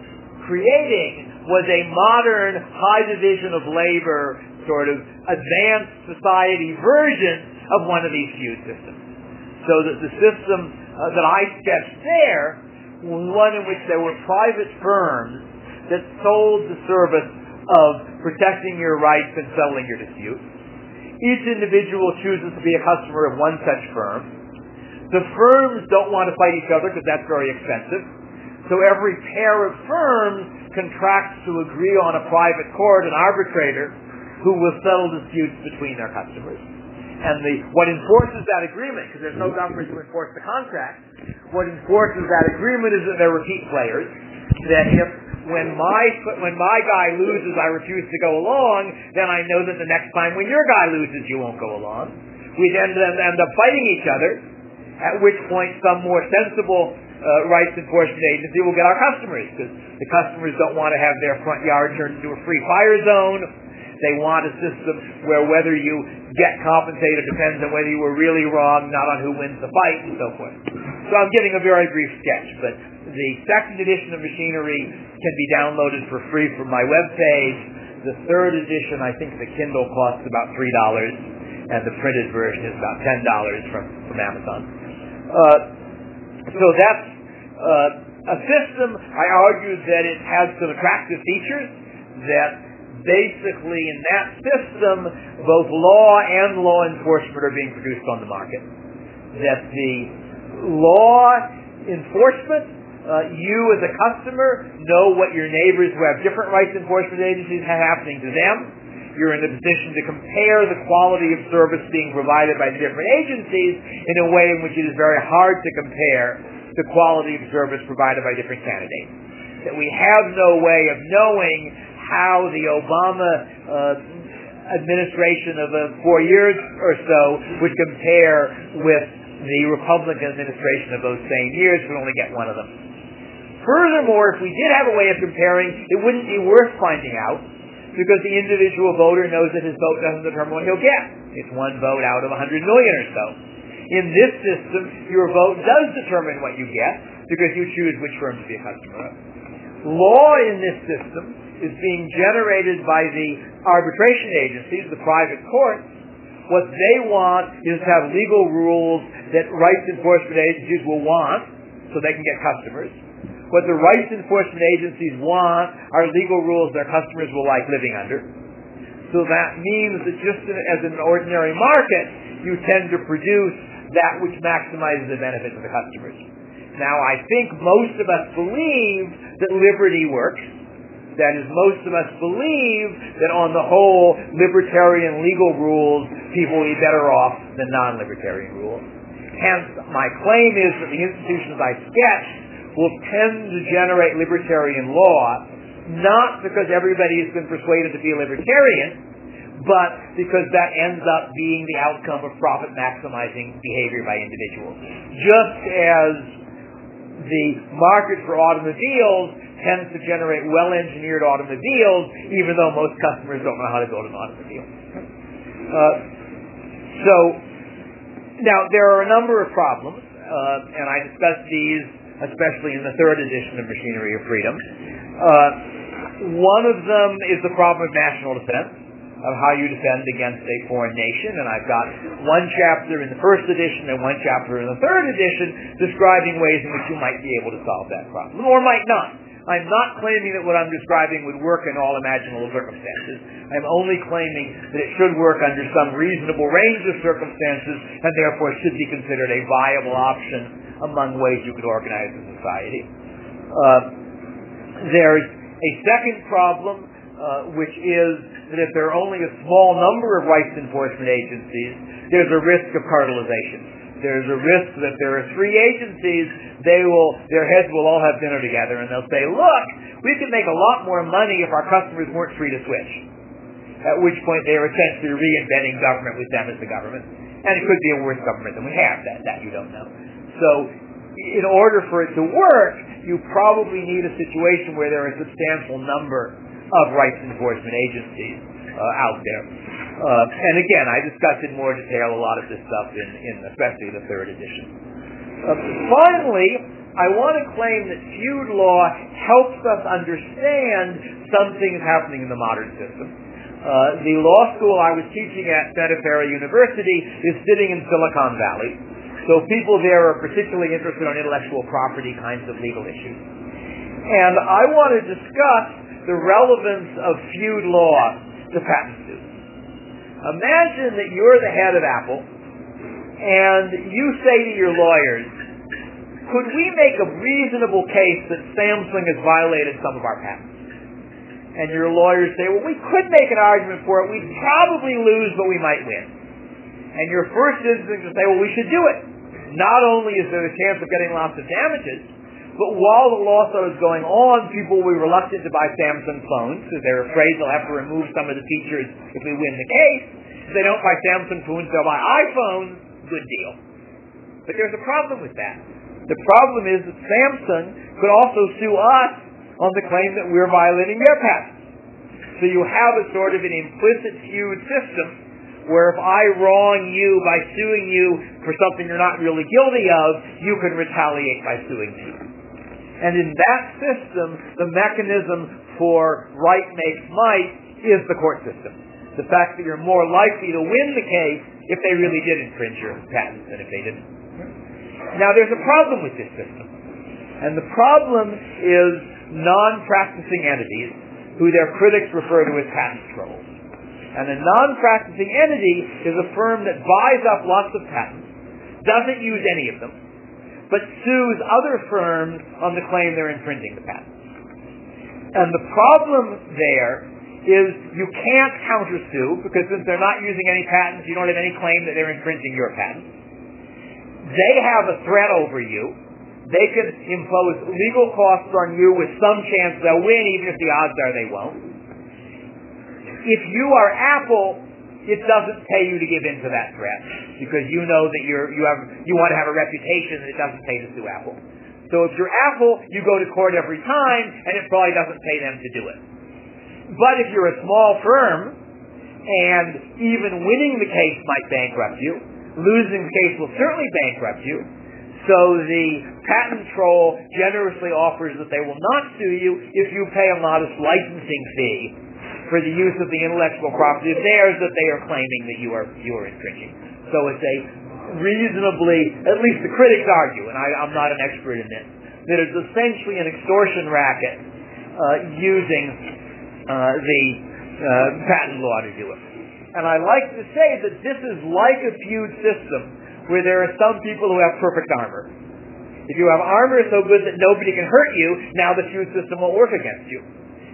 creating was a modern high division of labor, sort of advanced society version of one of these feud systems. So that the system uh, that I sketched there was one in which there were private firms that sold the service of protecting your rights and settling your disputes. Each individual chooses to be a customer of one such firm. The firms don't want to fight each other because that's very expensive. So every pair of firms contracts to agree on a private court, an arbitrator, who will settle disputes between their customers. And the, what enforces that agreement, because there's no government to enforce the contract, what enforces that agreement is that they're repeat players, that if when my when my guy loses, I refuse to go along, then I know that the next time when your guy loses, you won't go along. We then end up fighting each other, at which point some more sensible uh, rights enforcement agency will get our customers, because the customers don't want to have their front yard turned into a free fire zone. They want a system where whether you get compensated depends on whether you were really wrong, not on who wins the fight, and so forth. So I'm giving a very brief sketch, but the second edition of Machinery can be downloaded for free from my webpage. The third edition, I think the Kindle costs about three dollars, and the printed version is about ten dollars from, from Amazon. Uh, so that's uh, a system. I argue that it has some attractive features, that basically in that system, both law and law enforcement are being produced on the market. That the law enforcement, uh, you as a customer know what your neighbors who have different rights enforcement agencies have happening to them. You're in a position to compare the quality of service being provided by the different agencies in a way in which it is very hard to compare the quality of service provided by different candidates. That we have no way of knowing how the Obama uh, administration of uh, four years or so would compare with the Republican administration of those same years. We'd only get one of them. Furthermore, if we did have a way of comparing, it wouldn't be worth finding out, because the individual voter knows that his vote doesn't determine what he'll get. It's one vote out of one hundred million or so. In this system, your vote does determine what you get, because you choose which firm to be a customer of. Law in this system is being generated by the arbitration agencies, the private courts. What they want is to have legal rules that rights enforcement agencies will want so they can get customers. What the rights enforcement agencies want are legal rules their customers will like living under. So that means that just as in an ordinary market, you tend to produce that which maximizes the benefit of the customers. Now, I think most of us believe that liberty works, That is, most of us believe that on the whole, libertarian legal rules, people will be better off than non-libertarian rules. Hence, my claim is that the institutions I sketched will tend to generate libertarian law, not because everybody has been persuaded to be a libertarian, but because that ends up being the outcome of profit-maximizing behavior by individuals. Just as the market for automobiles tends to generate well-engineered automobiles, even though most customers don't know how to build an automobile. Uh, so, now, there are a number of problems, uh, and I discussed these especially in the third edition of Machinery of Freedom. Uh, one of them is the problem of national defense, of how you defend against a foreign nation, and I've got one chapter in the first edition and one chapter in the third edition describing ways in which you might be able to solve that problem, or might not. I'm not claiming that what I'm describing would work in all imaginable circumstances. I'm only claiming that it should work under some reasonable range of circumstances and therefore should be considered a viable option among ways you could organize a society. Uh, there's a second problem, uh, which is that if there are only a small number of rights enforcement agencies, there's a risk of cartelization. There's a risk that there are three agencies, they will, their heads will all have dinner together, and they'll say, look, we could make a lot more money if our customers weren't free to switch. At which point they are essentially reinventing government with them as the government. And it could be a worse government than we have, that, that you don't know. So, in order for it to work, you probably need a situation where there are a substantial number of rights enforcement agencies uh, out there. Uh, and again, I discussed in more detail a lot of this stuff in, in especially the third edition. Uh, finally, I want to claim that feud law helps us understand some things happening in the modern system. Uh, the law school I was teaching at Santa Clara University is sitting in Silicon Valley, so people there are particularly interested in intellectual property kinds of legal issues. And I want to discuss the relevance of feud law to patent suits. Imagine that you're the head of Apple, and you say to your lawyers, could we make a reasonable case that Samsung has violated some of our patents? And your lawyers say, well, we could make an argument for it. We'd probably lose, but we might win. And your first instinct is to say, well, we should do it. Not only is there a chance of getting lots of damages, but while the lawsuit is going on, people will be reluctant to buy Samsung phones because they're afraid they'll have to remove some of the features if we win the case. If they don't buy Samsung phones, they'll buy iPhones. Good deal. But there's a problem with that. The problem is that Samsung could also sue us on the claim that we're violating their patents. So you have a sort of an implicit feud system where if I wrong you by suing you for something you're not really guilty of, you can retaliate by suing me. And in that system, the mechanism for right makes might is the court system. The fact that you're more likely to win the case if they really did infringe your patents than if they didn't. Now, there's a problem with this system. And the problem is non-practicing entities, who their critics refer to as patent trolls. And a non-practicing entity is a firm that buys up lots of patents, doesn't use any of them, but sues other firms on the claim they're infringing the patents. And the problem there is you can't countersue, because since they're not using any patents, you don't have any claim that they're infringing your patents. They have a threat over you. They can impose legal costs on you with some chance they'll win, even if the odds are they won't. If you are Apple, it doesn't pay you to give in to that threat, because you know that you're, you have you want to have a reputation, and it doesn't pay to sue Apple. So if you're Apple, you go to court every time, and it probably doesn't pay them to do it. But if you're a small firm, and even winning the case might bankrupt you, losing the case will certainly bankrupt you. So the patent troll generously offers that they will not sue you if you pay a modest licensing fee for the use of the intellectual property of theirs that they are claiming that you are you are infringing. So it's a reasonably, at least the critics argue, and I, I'm not an expert in this, that it's essentially an extortion racket uh, using uh, the uh, patent law to do it. And I like to say that this is like a feud system where there are some people who have perfect armor. If you have armor so good that nobody can hurt you, now the feud system won't work against you.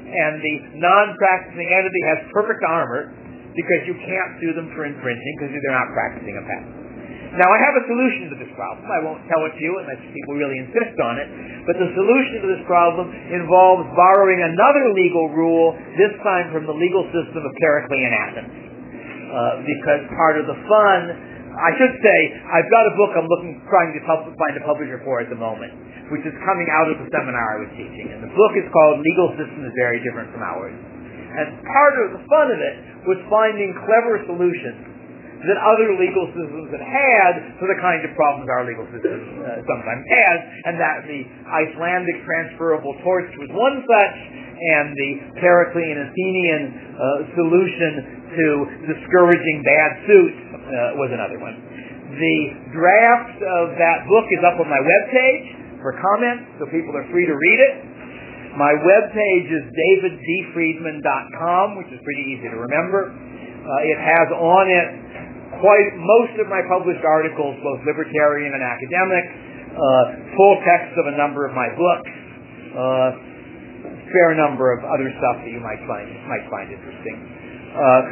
and the non-practicing entity has perfect armor because you can't sue them for infringing because they're not practicing a patent. Now, I have a solution to this problem. I won't tell it to you unless people really insist on it, but the solution to this problem involves borrowing another legal rule, this time from the legal system of Periclean Athens. Uh, because part of the fun, I should say, I've got a book I'm looking, trying to pub- find a publisher for at the moment, which is coming out of the seminar I was teaching. And the book is called Legal Systems Very Different from Ours. And part of the fun of it was finding clever solutions that other legal systems had had for the kind of problems our legal system uh, sometimes has, and that the Icelandic transferable torts was one such, and the Periclean Athenian uh, solution to discouraging bad suits uh, was another one. The draft of that book is up on my webpage for comments, so people are free to read it. My webpage is david d friedman dot com, which is pretty easy to remember. Uh, it has on it quite most of my published articles, both libertarian and academic, uh, full text of a number of my books, uh, fair number of other stuff that you might find might find interesting. Uh,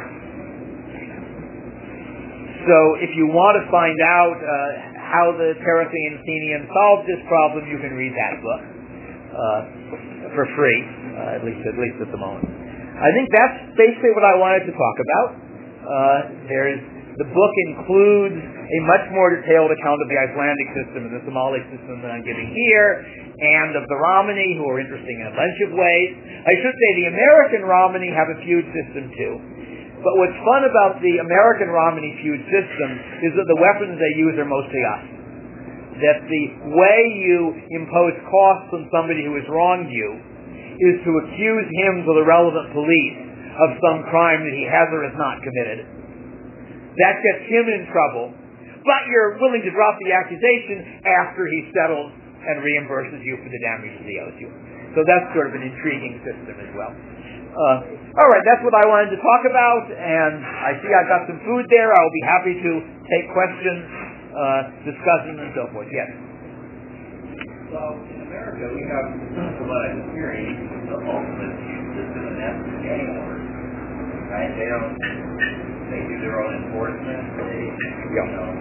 so, if you want to find out uh, how the Periclean Athenian solved this problem, you can read that book uh, for free, uh, at least at least at the moment. I think that's basically what I wanted to talk about. Uh, there's The book includes a much more detailed account of the Icelandic system and the Somali system than I'm giving here, and of the Romani, who are interesting in a bunch of ways. I should say the American Romani have a feud system too. But what's fun about the American Romani feud system is that the weapons they use are mostly us. That the way you impose costs on somebody who has wronged you is to accuse him to the relevant police of some crime that he has or has not committed. That gets him in trouble, but you're willing to drop the accusation after he settles and reimburses you for the damages he owes you. So that's sort of an intriguing system as well. Uh, all right, that's what I wanted to talk about, and I see I've got some food there. I'll be happy to take questions, uh, discuss them, and so forth. Yes? So, in America, we have, from what I'm hearing, the ultimate system, and that's the gang wars. Right? They don't... They do their own enforcement. They, you know,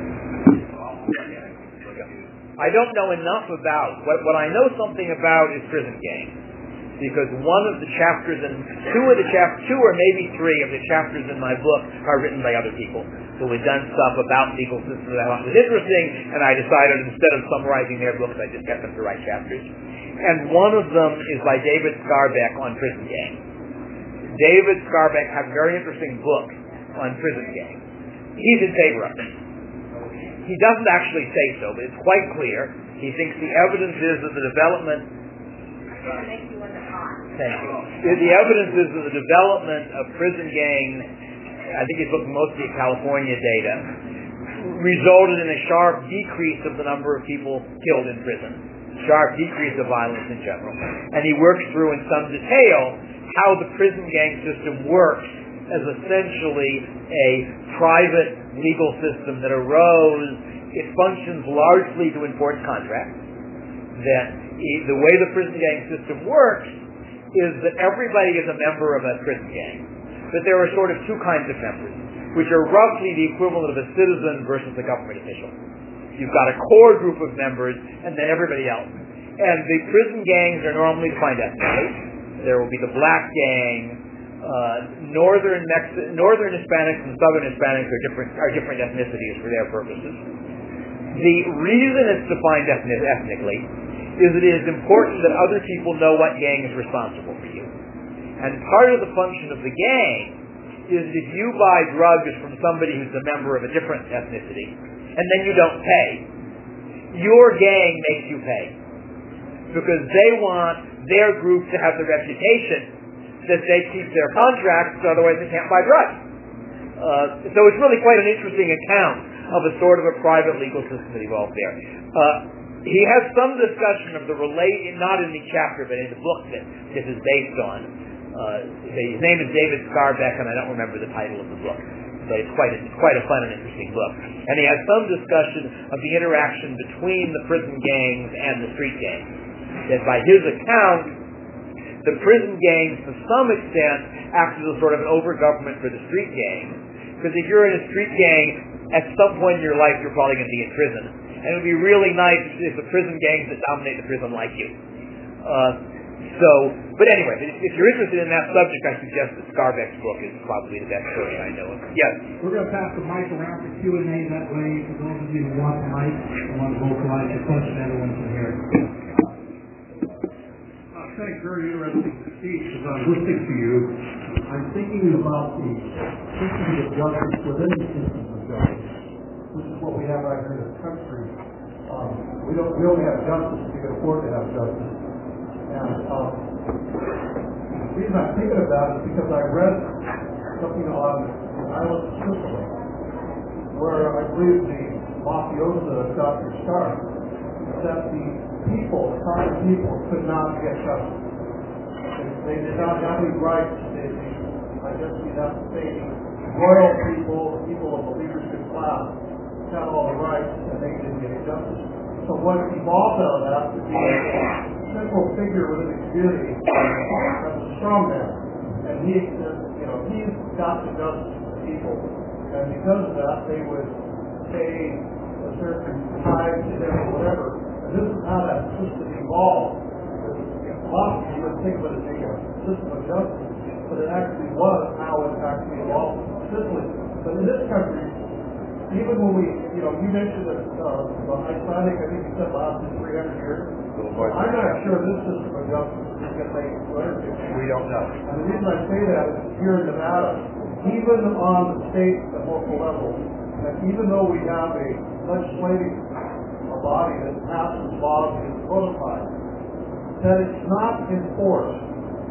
I don't know enough about what what I know something about is prison gangs, because one of the chapters and two of the chap two or maybe three of the chapters in my book are written by other people who had done stuff about legal systems that I thought was interesting, and I decided instead of summarizing their books, I just get them to write chapters. And one of them is by David Skarbek on prison gangs. David Skarbek has a very interesting book on prison gangs. He's in favor of it. He doesn't actually say so, but it's quite clear. He thinks the evidence is that the development... Thank you. The evidence is that the development of prison gangs, I think he's looking mostly at California data, resulted in a sharp decrease of the number of people killed in prison. Sharp decrease of violence in general. And he works through in some detail how the prison gang system works as essentially a private legal system that arose. It functions largely to enforce contracts. That the way the prison gang system works is that everybody is a member of a prison gang. That there are sort of two kinds of members, which are roughly the equivalent of a citizen versus a government official. You've got a core group of members and then everybody else. And the prison gangs are normally defined ethnically. There will be the black gang. Uh, northern Mex- northern Hispanics and southern Hispanics are different are different ethnicities for their purposes. The reason it's defined ethnic- ethnically is that it is important that other people know what gang is responsible for you. And part of the function of the gang is that if you buy drugs from somebody who's a member of a different ethnicity, and then you don't pay, your gang makes you pay. Because they want their group to have the reputation that they keep their contracts, otherwise they can't buy drugs. Uh, so it's really quite an interesting account of a sort of a private legal system that evolved there. Uh, he has some discussion of the relate, not in the chapter, but in the book that this is based on. Uh, his name is David Skarbek, and I don't remember the title of the book, but it's quite a, it's quite a fun and interesting book. And he has some discussion of the interaction between the prison gangs and the street gangs. That by his account, the prison gangs, to some extent, act as a sort of an over-government for the street gangs. Because if you're in a street gang, at some point in your life, you're probably going to be in prison. And it would be really nice if the prison gangs that dominate the prison like you. Uh, so, but anyway, if you're interested in that subject, I suggest that Skarbek's book is probably the best story I know of. Yes? We're going to pass the mic around for Q and A that way. For those of you who want the mic and want to vocalize your question, everyone can hear it. Uh, thanks, very interesting speech. As I'm listening to you, I'm thinking about the system of justice within the system of justice. This is what we have right here in this country. Um, we don't we only have justice if we can afford to have justice. And um, the reason I'm thinking about it is because I read something on the island of Sicily, where I believe the mafiosa Doctor Stark that the people, the common people, could not get justice. They, they did not have any rights. They, they, I guess you'd have to say the royal people, the people of the leadership class, had all the rights, and they didn't get justice. So what evolved out of that would be a central figure within the community as a strong man, and he, you know, he's got the justice for the people, and because of that, they would pay a certain tithe to them or whatever. And this is how that system evolved. A lot of people would think of it as being a system of justice, but it actually was how it actually evolved systemically. But in this country, even when we, you know, you mentioned that uh, the Icelandic, I think you said lasted three hundred years. I'm not sure this system of justice is going to make it two hundred years. We don't know. And the reason I say that is here in Nevada, even on the state and local level, and even though we have a legislative a body that passes laws and is codified, that it's not enforced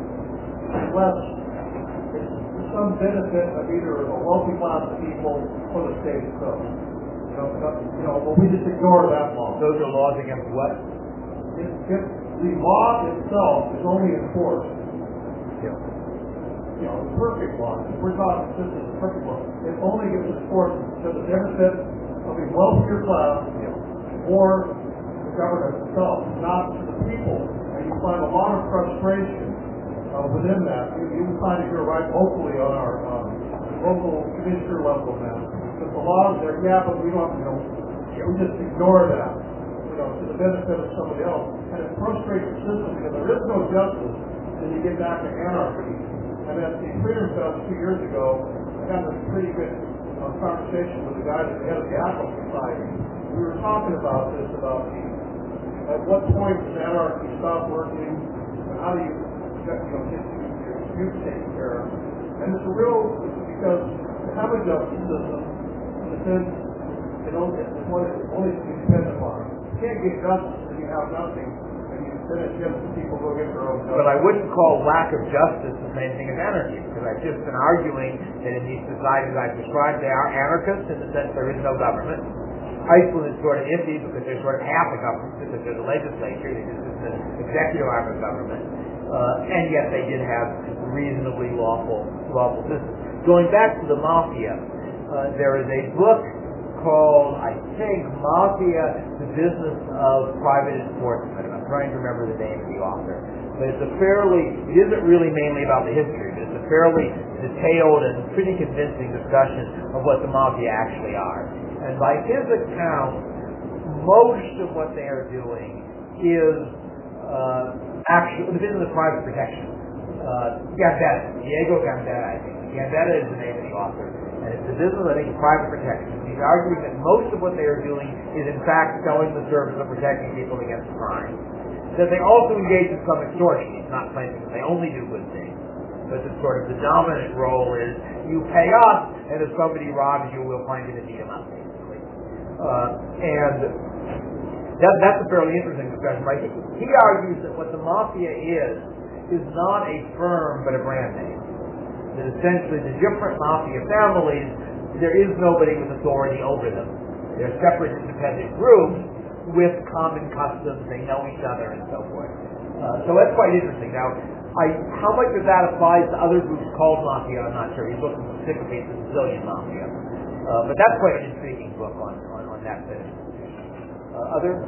unless it's some benefit of either a wealthy class of people or the state itself. You know, you know, but we just ignore that law. Those are laws against what? If, if the law itself is only enforced, Yeah. you know, the perfect law, if we're talking this is the perfect law, it only gets enforced to the benefit of a wealthier class or the government itself, not to the people. And you find a lot of frustration uh, within that. You, you find it here right locally on our um, local commissioner level now. Because the laws there, yeah, but we don't, you know, we just ignore that, you know, to the benefit of somebody else. And it frustrates the system because there is no justice, and you get back to anarchy. And at the Freedom Fest two years ago, I had a pretty good uh, conversation with the guys at the head of the Apple Society. We were talking about this, about the, at what point does anarchy stop working, and how do you, you know, get your disputes taken care of. And it's a real, because to have a justice system, in a sense, it only, it's only, only to be dependent upon. You can't get justice if you have nothing, and you, then it's just people go get their own justice. But I wouldn't call lack of justice the same thing as anarchy, because I've just been arguing that in these societies I've described, they are anarchists in the sense there is no government. Iceland is sort of iffy because there's sort of half a government, because there's a legislature, this is an executive arm of government, uh, and yet they did have reasonably lawful lawful systems. Going back to the mafia, uh, there is a book called, I think, Mafia, the Business of Private Enforcement. I'm trying to remember the name of the author. But it's a fairly, it isn't really mainly about the history, but it's a fairly detailed and pretty convincing discussion of what the mafia actually are. And by his account, most of what they are doing is uh, actually the business of private protection. Uh, Gambetta, Diego Gambetta, I think. Gambetta is the name of the author. And it's the business, I think, of private protection. He's arguing that most of what they are doing is, in fact, selling the service of protecting people against crime. That they also engage in some extortion. He's not claiming that they only do good things. But the sort of the dominant role is, you pay us, and if somebody robs you, we'll find you to beat him up, basically. Uh, and that, that's a fairly interesting discussion, right? He argues that what the mafia is, is not a firm, but a brand name. That essentially the different mafia families, there is nobody with authority over them. They're separate independent groups with common customs, they know each other and so forth. Uh, so that's quite interesting. Now, I, how much of that applies to other groups called mafia, I'm not sure. He's looking specifically at the Sicilian mafia. Uh, but that's quite an intriguing book on, on, on that thing. Uh, other?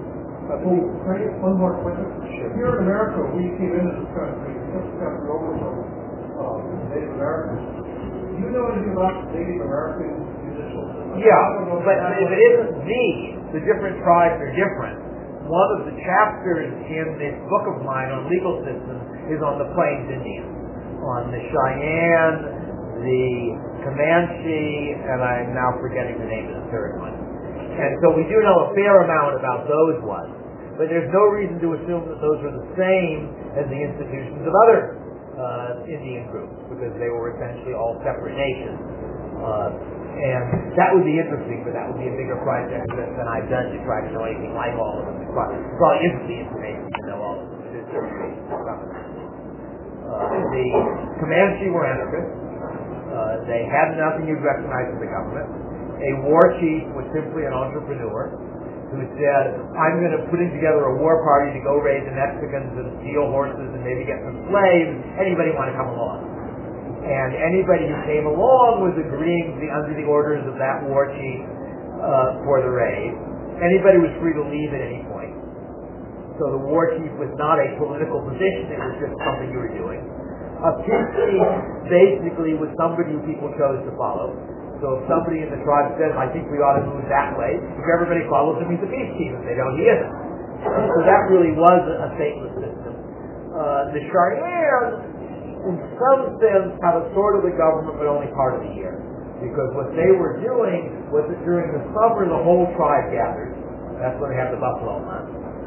Oh, can I get one more question? Sure. Here in America, we came into this country, this country over from uh, Native Americans. Do you know anything about Native American judicial system? Yeah, but if it isn't the, the different tribes are different. One of the chapters in this book of mine on legal systems is on the Plains Indians, on the Cheyenne, the Comanche, and I'm now forgetting the name of the third one. And so we do know a fair amount about those ones, but there's no reason to assume that those are the same as the institutions of other uh, Indian groups, because they were essentially all separate nations. Uh, and that would be interesting, but that would be a bigger project than, than I've done to try to know anything like all of them. It probably, probably isn't the information to know all of them. It is the information for some of them. Uh, the Comanche were anarchists. Uh, they had nothing you'd recognize as the government. A war chief was simply an entrepreneur who said, I'm going to put together a war party to go raid the Mexicans and steal horses and maybe get some slaves. Anybody want to come along? And anybody who came along was agreeing to the, under the orders of that war chief uh, for the raid. Anybody was free to leave at any point. So the war chief was not a political position, it was just something you were doing. A peace chief basically was somebody who people chose to follow. So if somebody in the tribe says, I think we ought to move that way, if everybody follows him, he's a peace chief. If they don't, he isn't. So that really was a stateless system. Uh, the Cheyenne, in some sense, had a sort of a government, but only part of the year. Because what they were doing was that during the summer, the whole tribe gathered. That's when they have the buffalo month.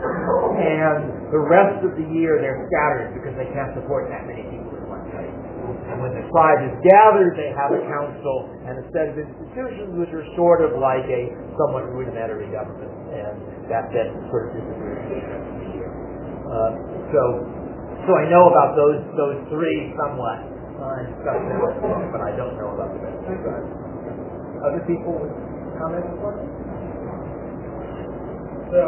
And the rest of the year, they're scattered because they can't support that many people in one place. And when the tribe is gathered, they have a council and a set of institutions which are sort of like a somewhat rudimentary government. And that then sort of disappears for the rest of the year. Uh, so, so I know about those those three somewhat. Uh, and discussed them, but I don't know about the rest of the tribe. Other people with comments or questions? So,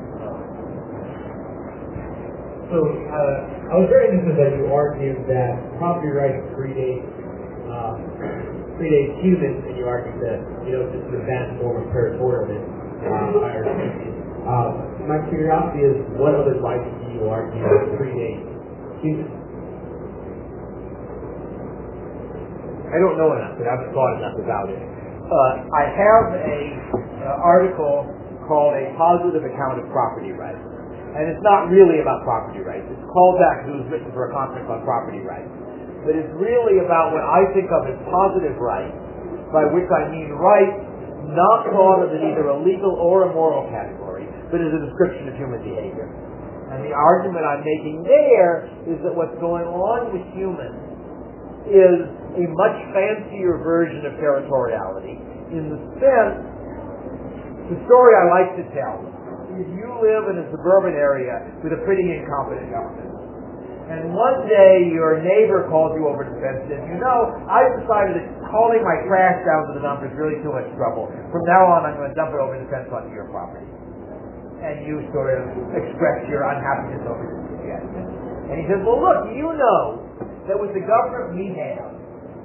so uh, I was very interested that you argued that property rights predate um, predate humans, and you argued that you know this is an advanced form of territorialism uh, higher species. Uh, my curiosity is, what other rights do you argue predate humans? I don't know enough, but I haven't thought enough about it. Uh, I have a uh, article called A Positive Account of Property Rights. And it's not really about property rights. It's called back because it was written for a conference on property rights. But it's really about what I think of as positive rights, by which I mean rights not thought of in either a legal or a moral category, but as a description of human behavior. And the argument I'm making there is that what's going on with humans is a much fancier version of territoriality, in the sense, the story I like to tell is you live in a suburban area with a pretty incompetent government. And one day your neighbor calls you over to the fence and says, you know, I've decided that hauling my trash down to the dump is really too much trouble. From now on I'm going to dump it over the fence onto your property. And you sort of express your unhappiness over this suggestion. And he says, well look, you know that with the government we have,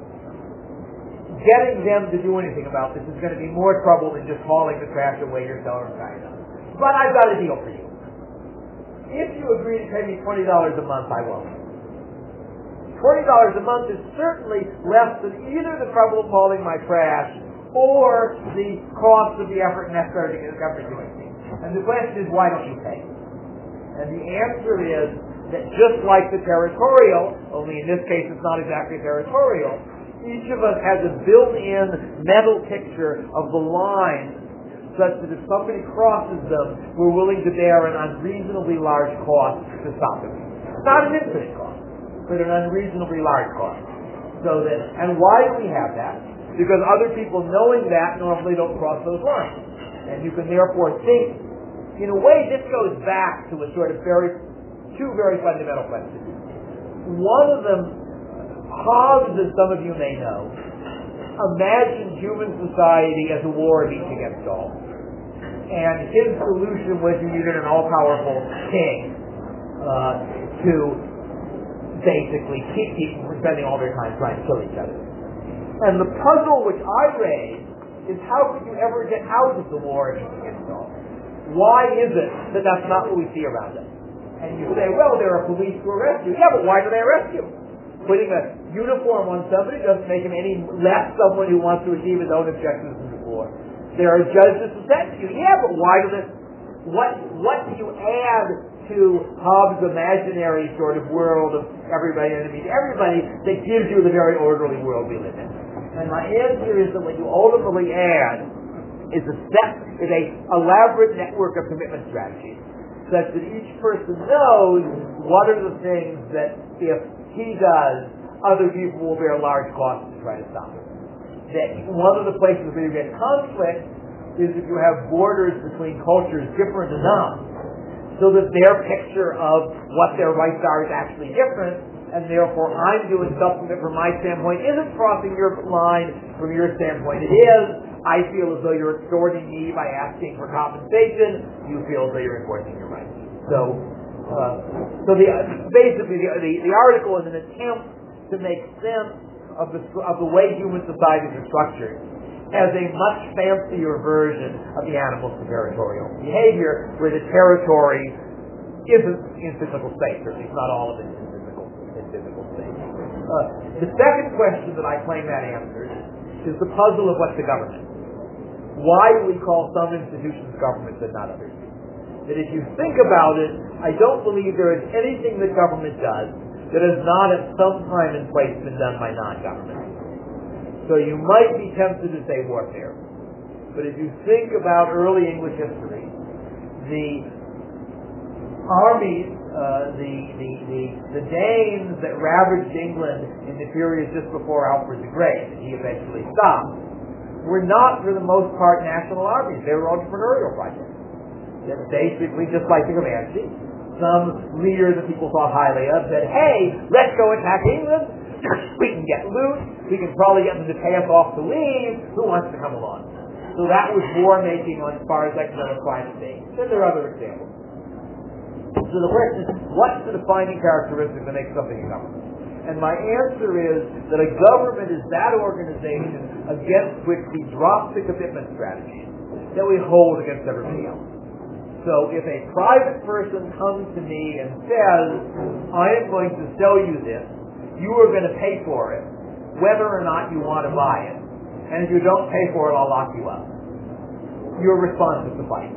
getting them to do anything about this is going to be more trouble than just hauling the trash away yourself or trying to. But I've got a deal for you. If you agree to pay me twenty dollars a month, I won't. twenty dollars a month is certainly less than either the trouble of hauling my trash or the cost of the effort necessary to get the government doing things. And the question is, why don't you pay? And the answer is that just like the territorial, only in this case it's not exactly territorial, each of us has a built-in mental picture of the line such that if somebody crosses them, we're willing to bear an unreasonably large cost to stop them. Not an infinite cost, but an unreasonably large cost. So that, and why do we have that? Because other people knowing that normally don't cross those lines. And you can therefore think, in a way this goes back to a sort of very, two very fundamental questions. One of them, Hobbes, as some of you may know, imagined human society as a war of each against all. And his solution was you needed an all-powerful king uh, to basically keep people from spending all their time trying to kill each other. And the puzzle which I raised is, how could you ever get out of the war of each against all? why is it that that's not what we see around us? And you say, well, there are police who arrest you. Yeah, but why do they arrest you? Putting a uniform on somebody doesn't make him any less someone who wants to achieve his own objectives than before. There are judges who sentence you. Yeah, but why do this? What what do you add to Hobbes' imaginary sort of world of everybody enemy to everybody that gives you the very orderly world we live in? And my answer is that what you ultimately add is a set, is a elaborate network of commitment strategies, such that each person knows what are the things that if he does, other people will bear large costs to try to stop it. That one of the places where you get conflict is if you have borders between cultures different enough so that their picture of what their rights are is actually different, and therefore I'm doing something that from my standpoint isn't crossing your line, from your standpoint it is. I feel as though you're extorting me by asking for compensation. You feel as though you're enforcing your rights. So, uh, so the, basically the, the, the article is an attempt to make sense of the, of the way human societies are structured as a much fancier version of the animal's territorial behavior, where the territory isn't in physical space, or at least not all of it is in physical, in physical space. Uh, the second question that I claim that answers is the puzzle of what's the government. Why do we call some institutions governments and not others? That if you think about it, I don't believe there is anything that government does that has not at some time and place been done by non-government. So you might be tempted to say warfare. But if you think about early English history, the armies, uh, the, the, the, the Danes that ravaged England in the period just before Alfred the Great, and he eventually stopped, were not, for the most part, national armies. They were entrepreneurial projects. That basically, just like the Comanche, some leader that people thought highly of said, hey, let's go attack England. We can get loot. We can probably get them to pay us off to leave. Who wants to come along? So that was war making on as far as economic climate things. Then there are other examples. So the question is, what's the defining characteristic that makes something a government? And my answer is that a government is that organization against which we drop the commitment strategies that we hold against everybody else. So if a private person comes to me and says, I am going to sell you this, you are going to pay for it, whether or not you want to buy it. And if you don't pay for it, I'll lock you up. Your response is to fight.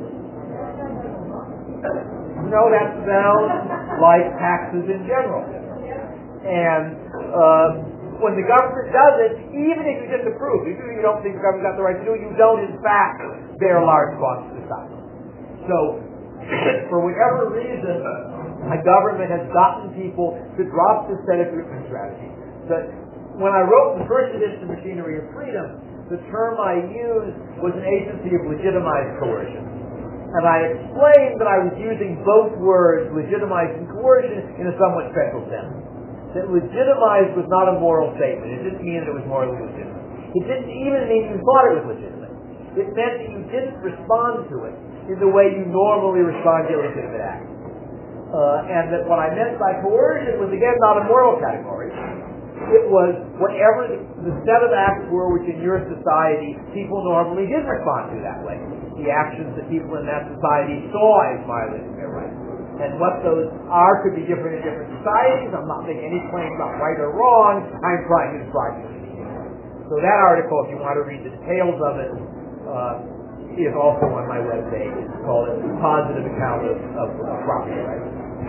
No, that sounds like taxes in general. And uh, when the government does it, even if you disapprove, even if you don't think the government got the right to do it, you don't in fact bear large costs to stop it. So, for whatever reason, a government has gotten people to drop this set of commitment strategies. But when I wrote the first edition of Machinery of Freedom, the term I used was an agency of legitimized coercion. And I explained that I was using both words, legitimized and coercion, in a somewhat special sense. That legitimized was not a moral statement. It didn't mean that it was morally legitimate. It didn't even mean you thought it was legitimate. It meant that you didn't respond to it in the way you normally respond to illegitimate acts. Uh, and that what I meant by coercion was, again, not a moral category. It was whatever the, the set of acts were which in your society people normally did respond to that way. The actions that people in that society saw as violating their rights. And what those are could be different in different societies. I'm not making any claim about right or wrong. I'm trying to describe it. So that article, if you want to read the details of it, uh, is also on my webpage. It's called a Positive Account of, of, of Property Rights.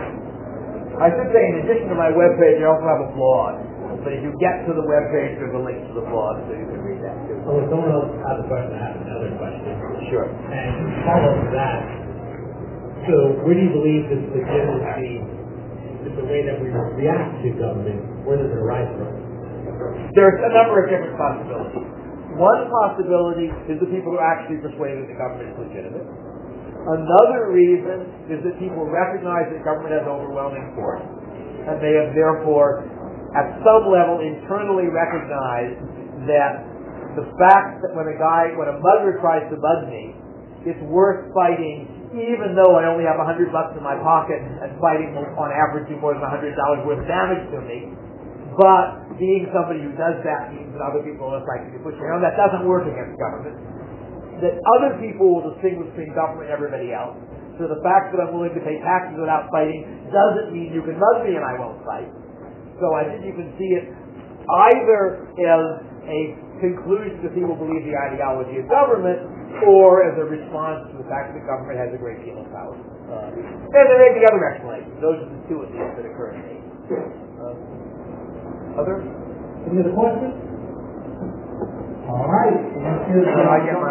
I should say, in addition to my webpage, I also have a blog. But if you get to the webpage, there's a link to the blog, so you can read that too. Oh, if someone else has a question, I have another question. Sure. And follow up to that. So, where do you believe this legitimacy, is the way that we react to government, where does it arise from? There's a number of different possibilities. One possibility is that people are actually persuaded that government is legitimate. Another reason is that people recognize that government has overwhelming force, and they have therefore, at some level, internally recognized that the fact that when a guy, when a mugger tries to bug me, it's worth fighting, even though I only have a hundred bucks in my pocket and fighting on average do more than a hundred dollars worth of damage to me. But being somebody who does that means that other people are less likely to push me around. That doesn't work against government. that other people will distinguish between government and everybody else. So the fact that I'm willing to pay taxes without fighting doesn't mean you can mug me and I won't fight. So I think you can see it either as a conclusion that people believe the ideology of government, or as a response to the fact that government has a great deal of power. Uh, and there may be other explanations. Those are the two at least that occur to me. Uh, other? Any other questions? All right. Let's hear the- I get my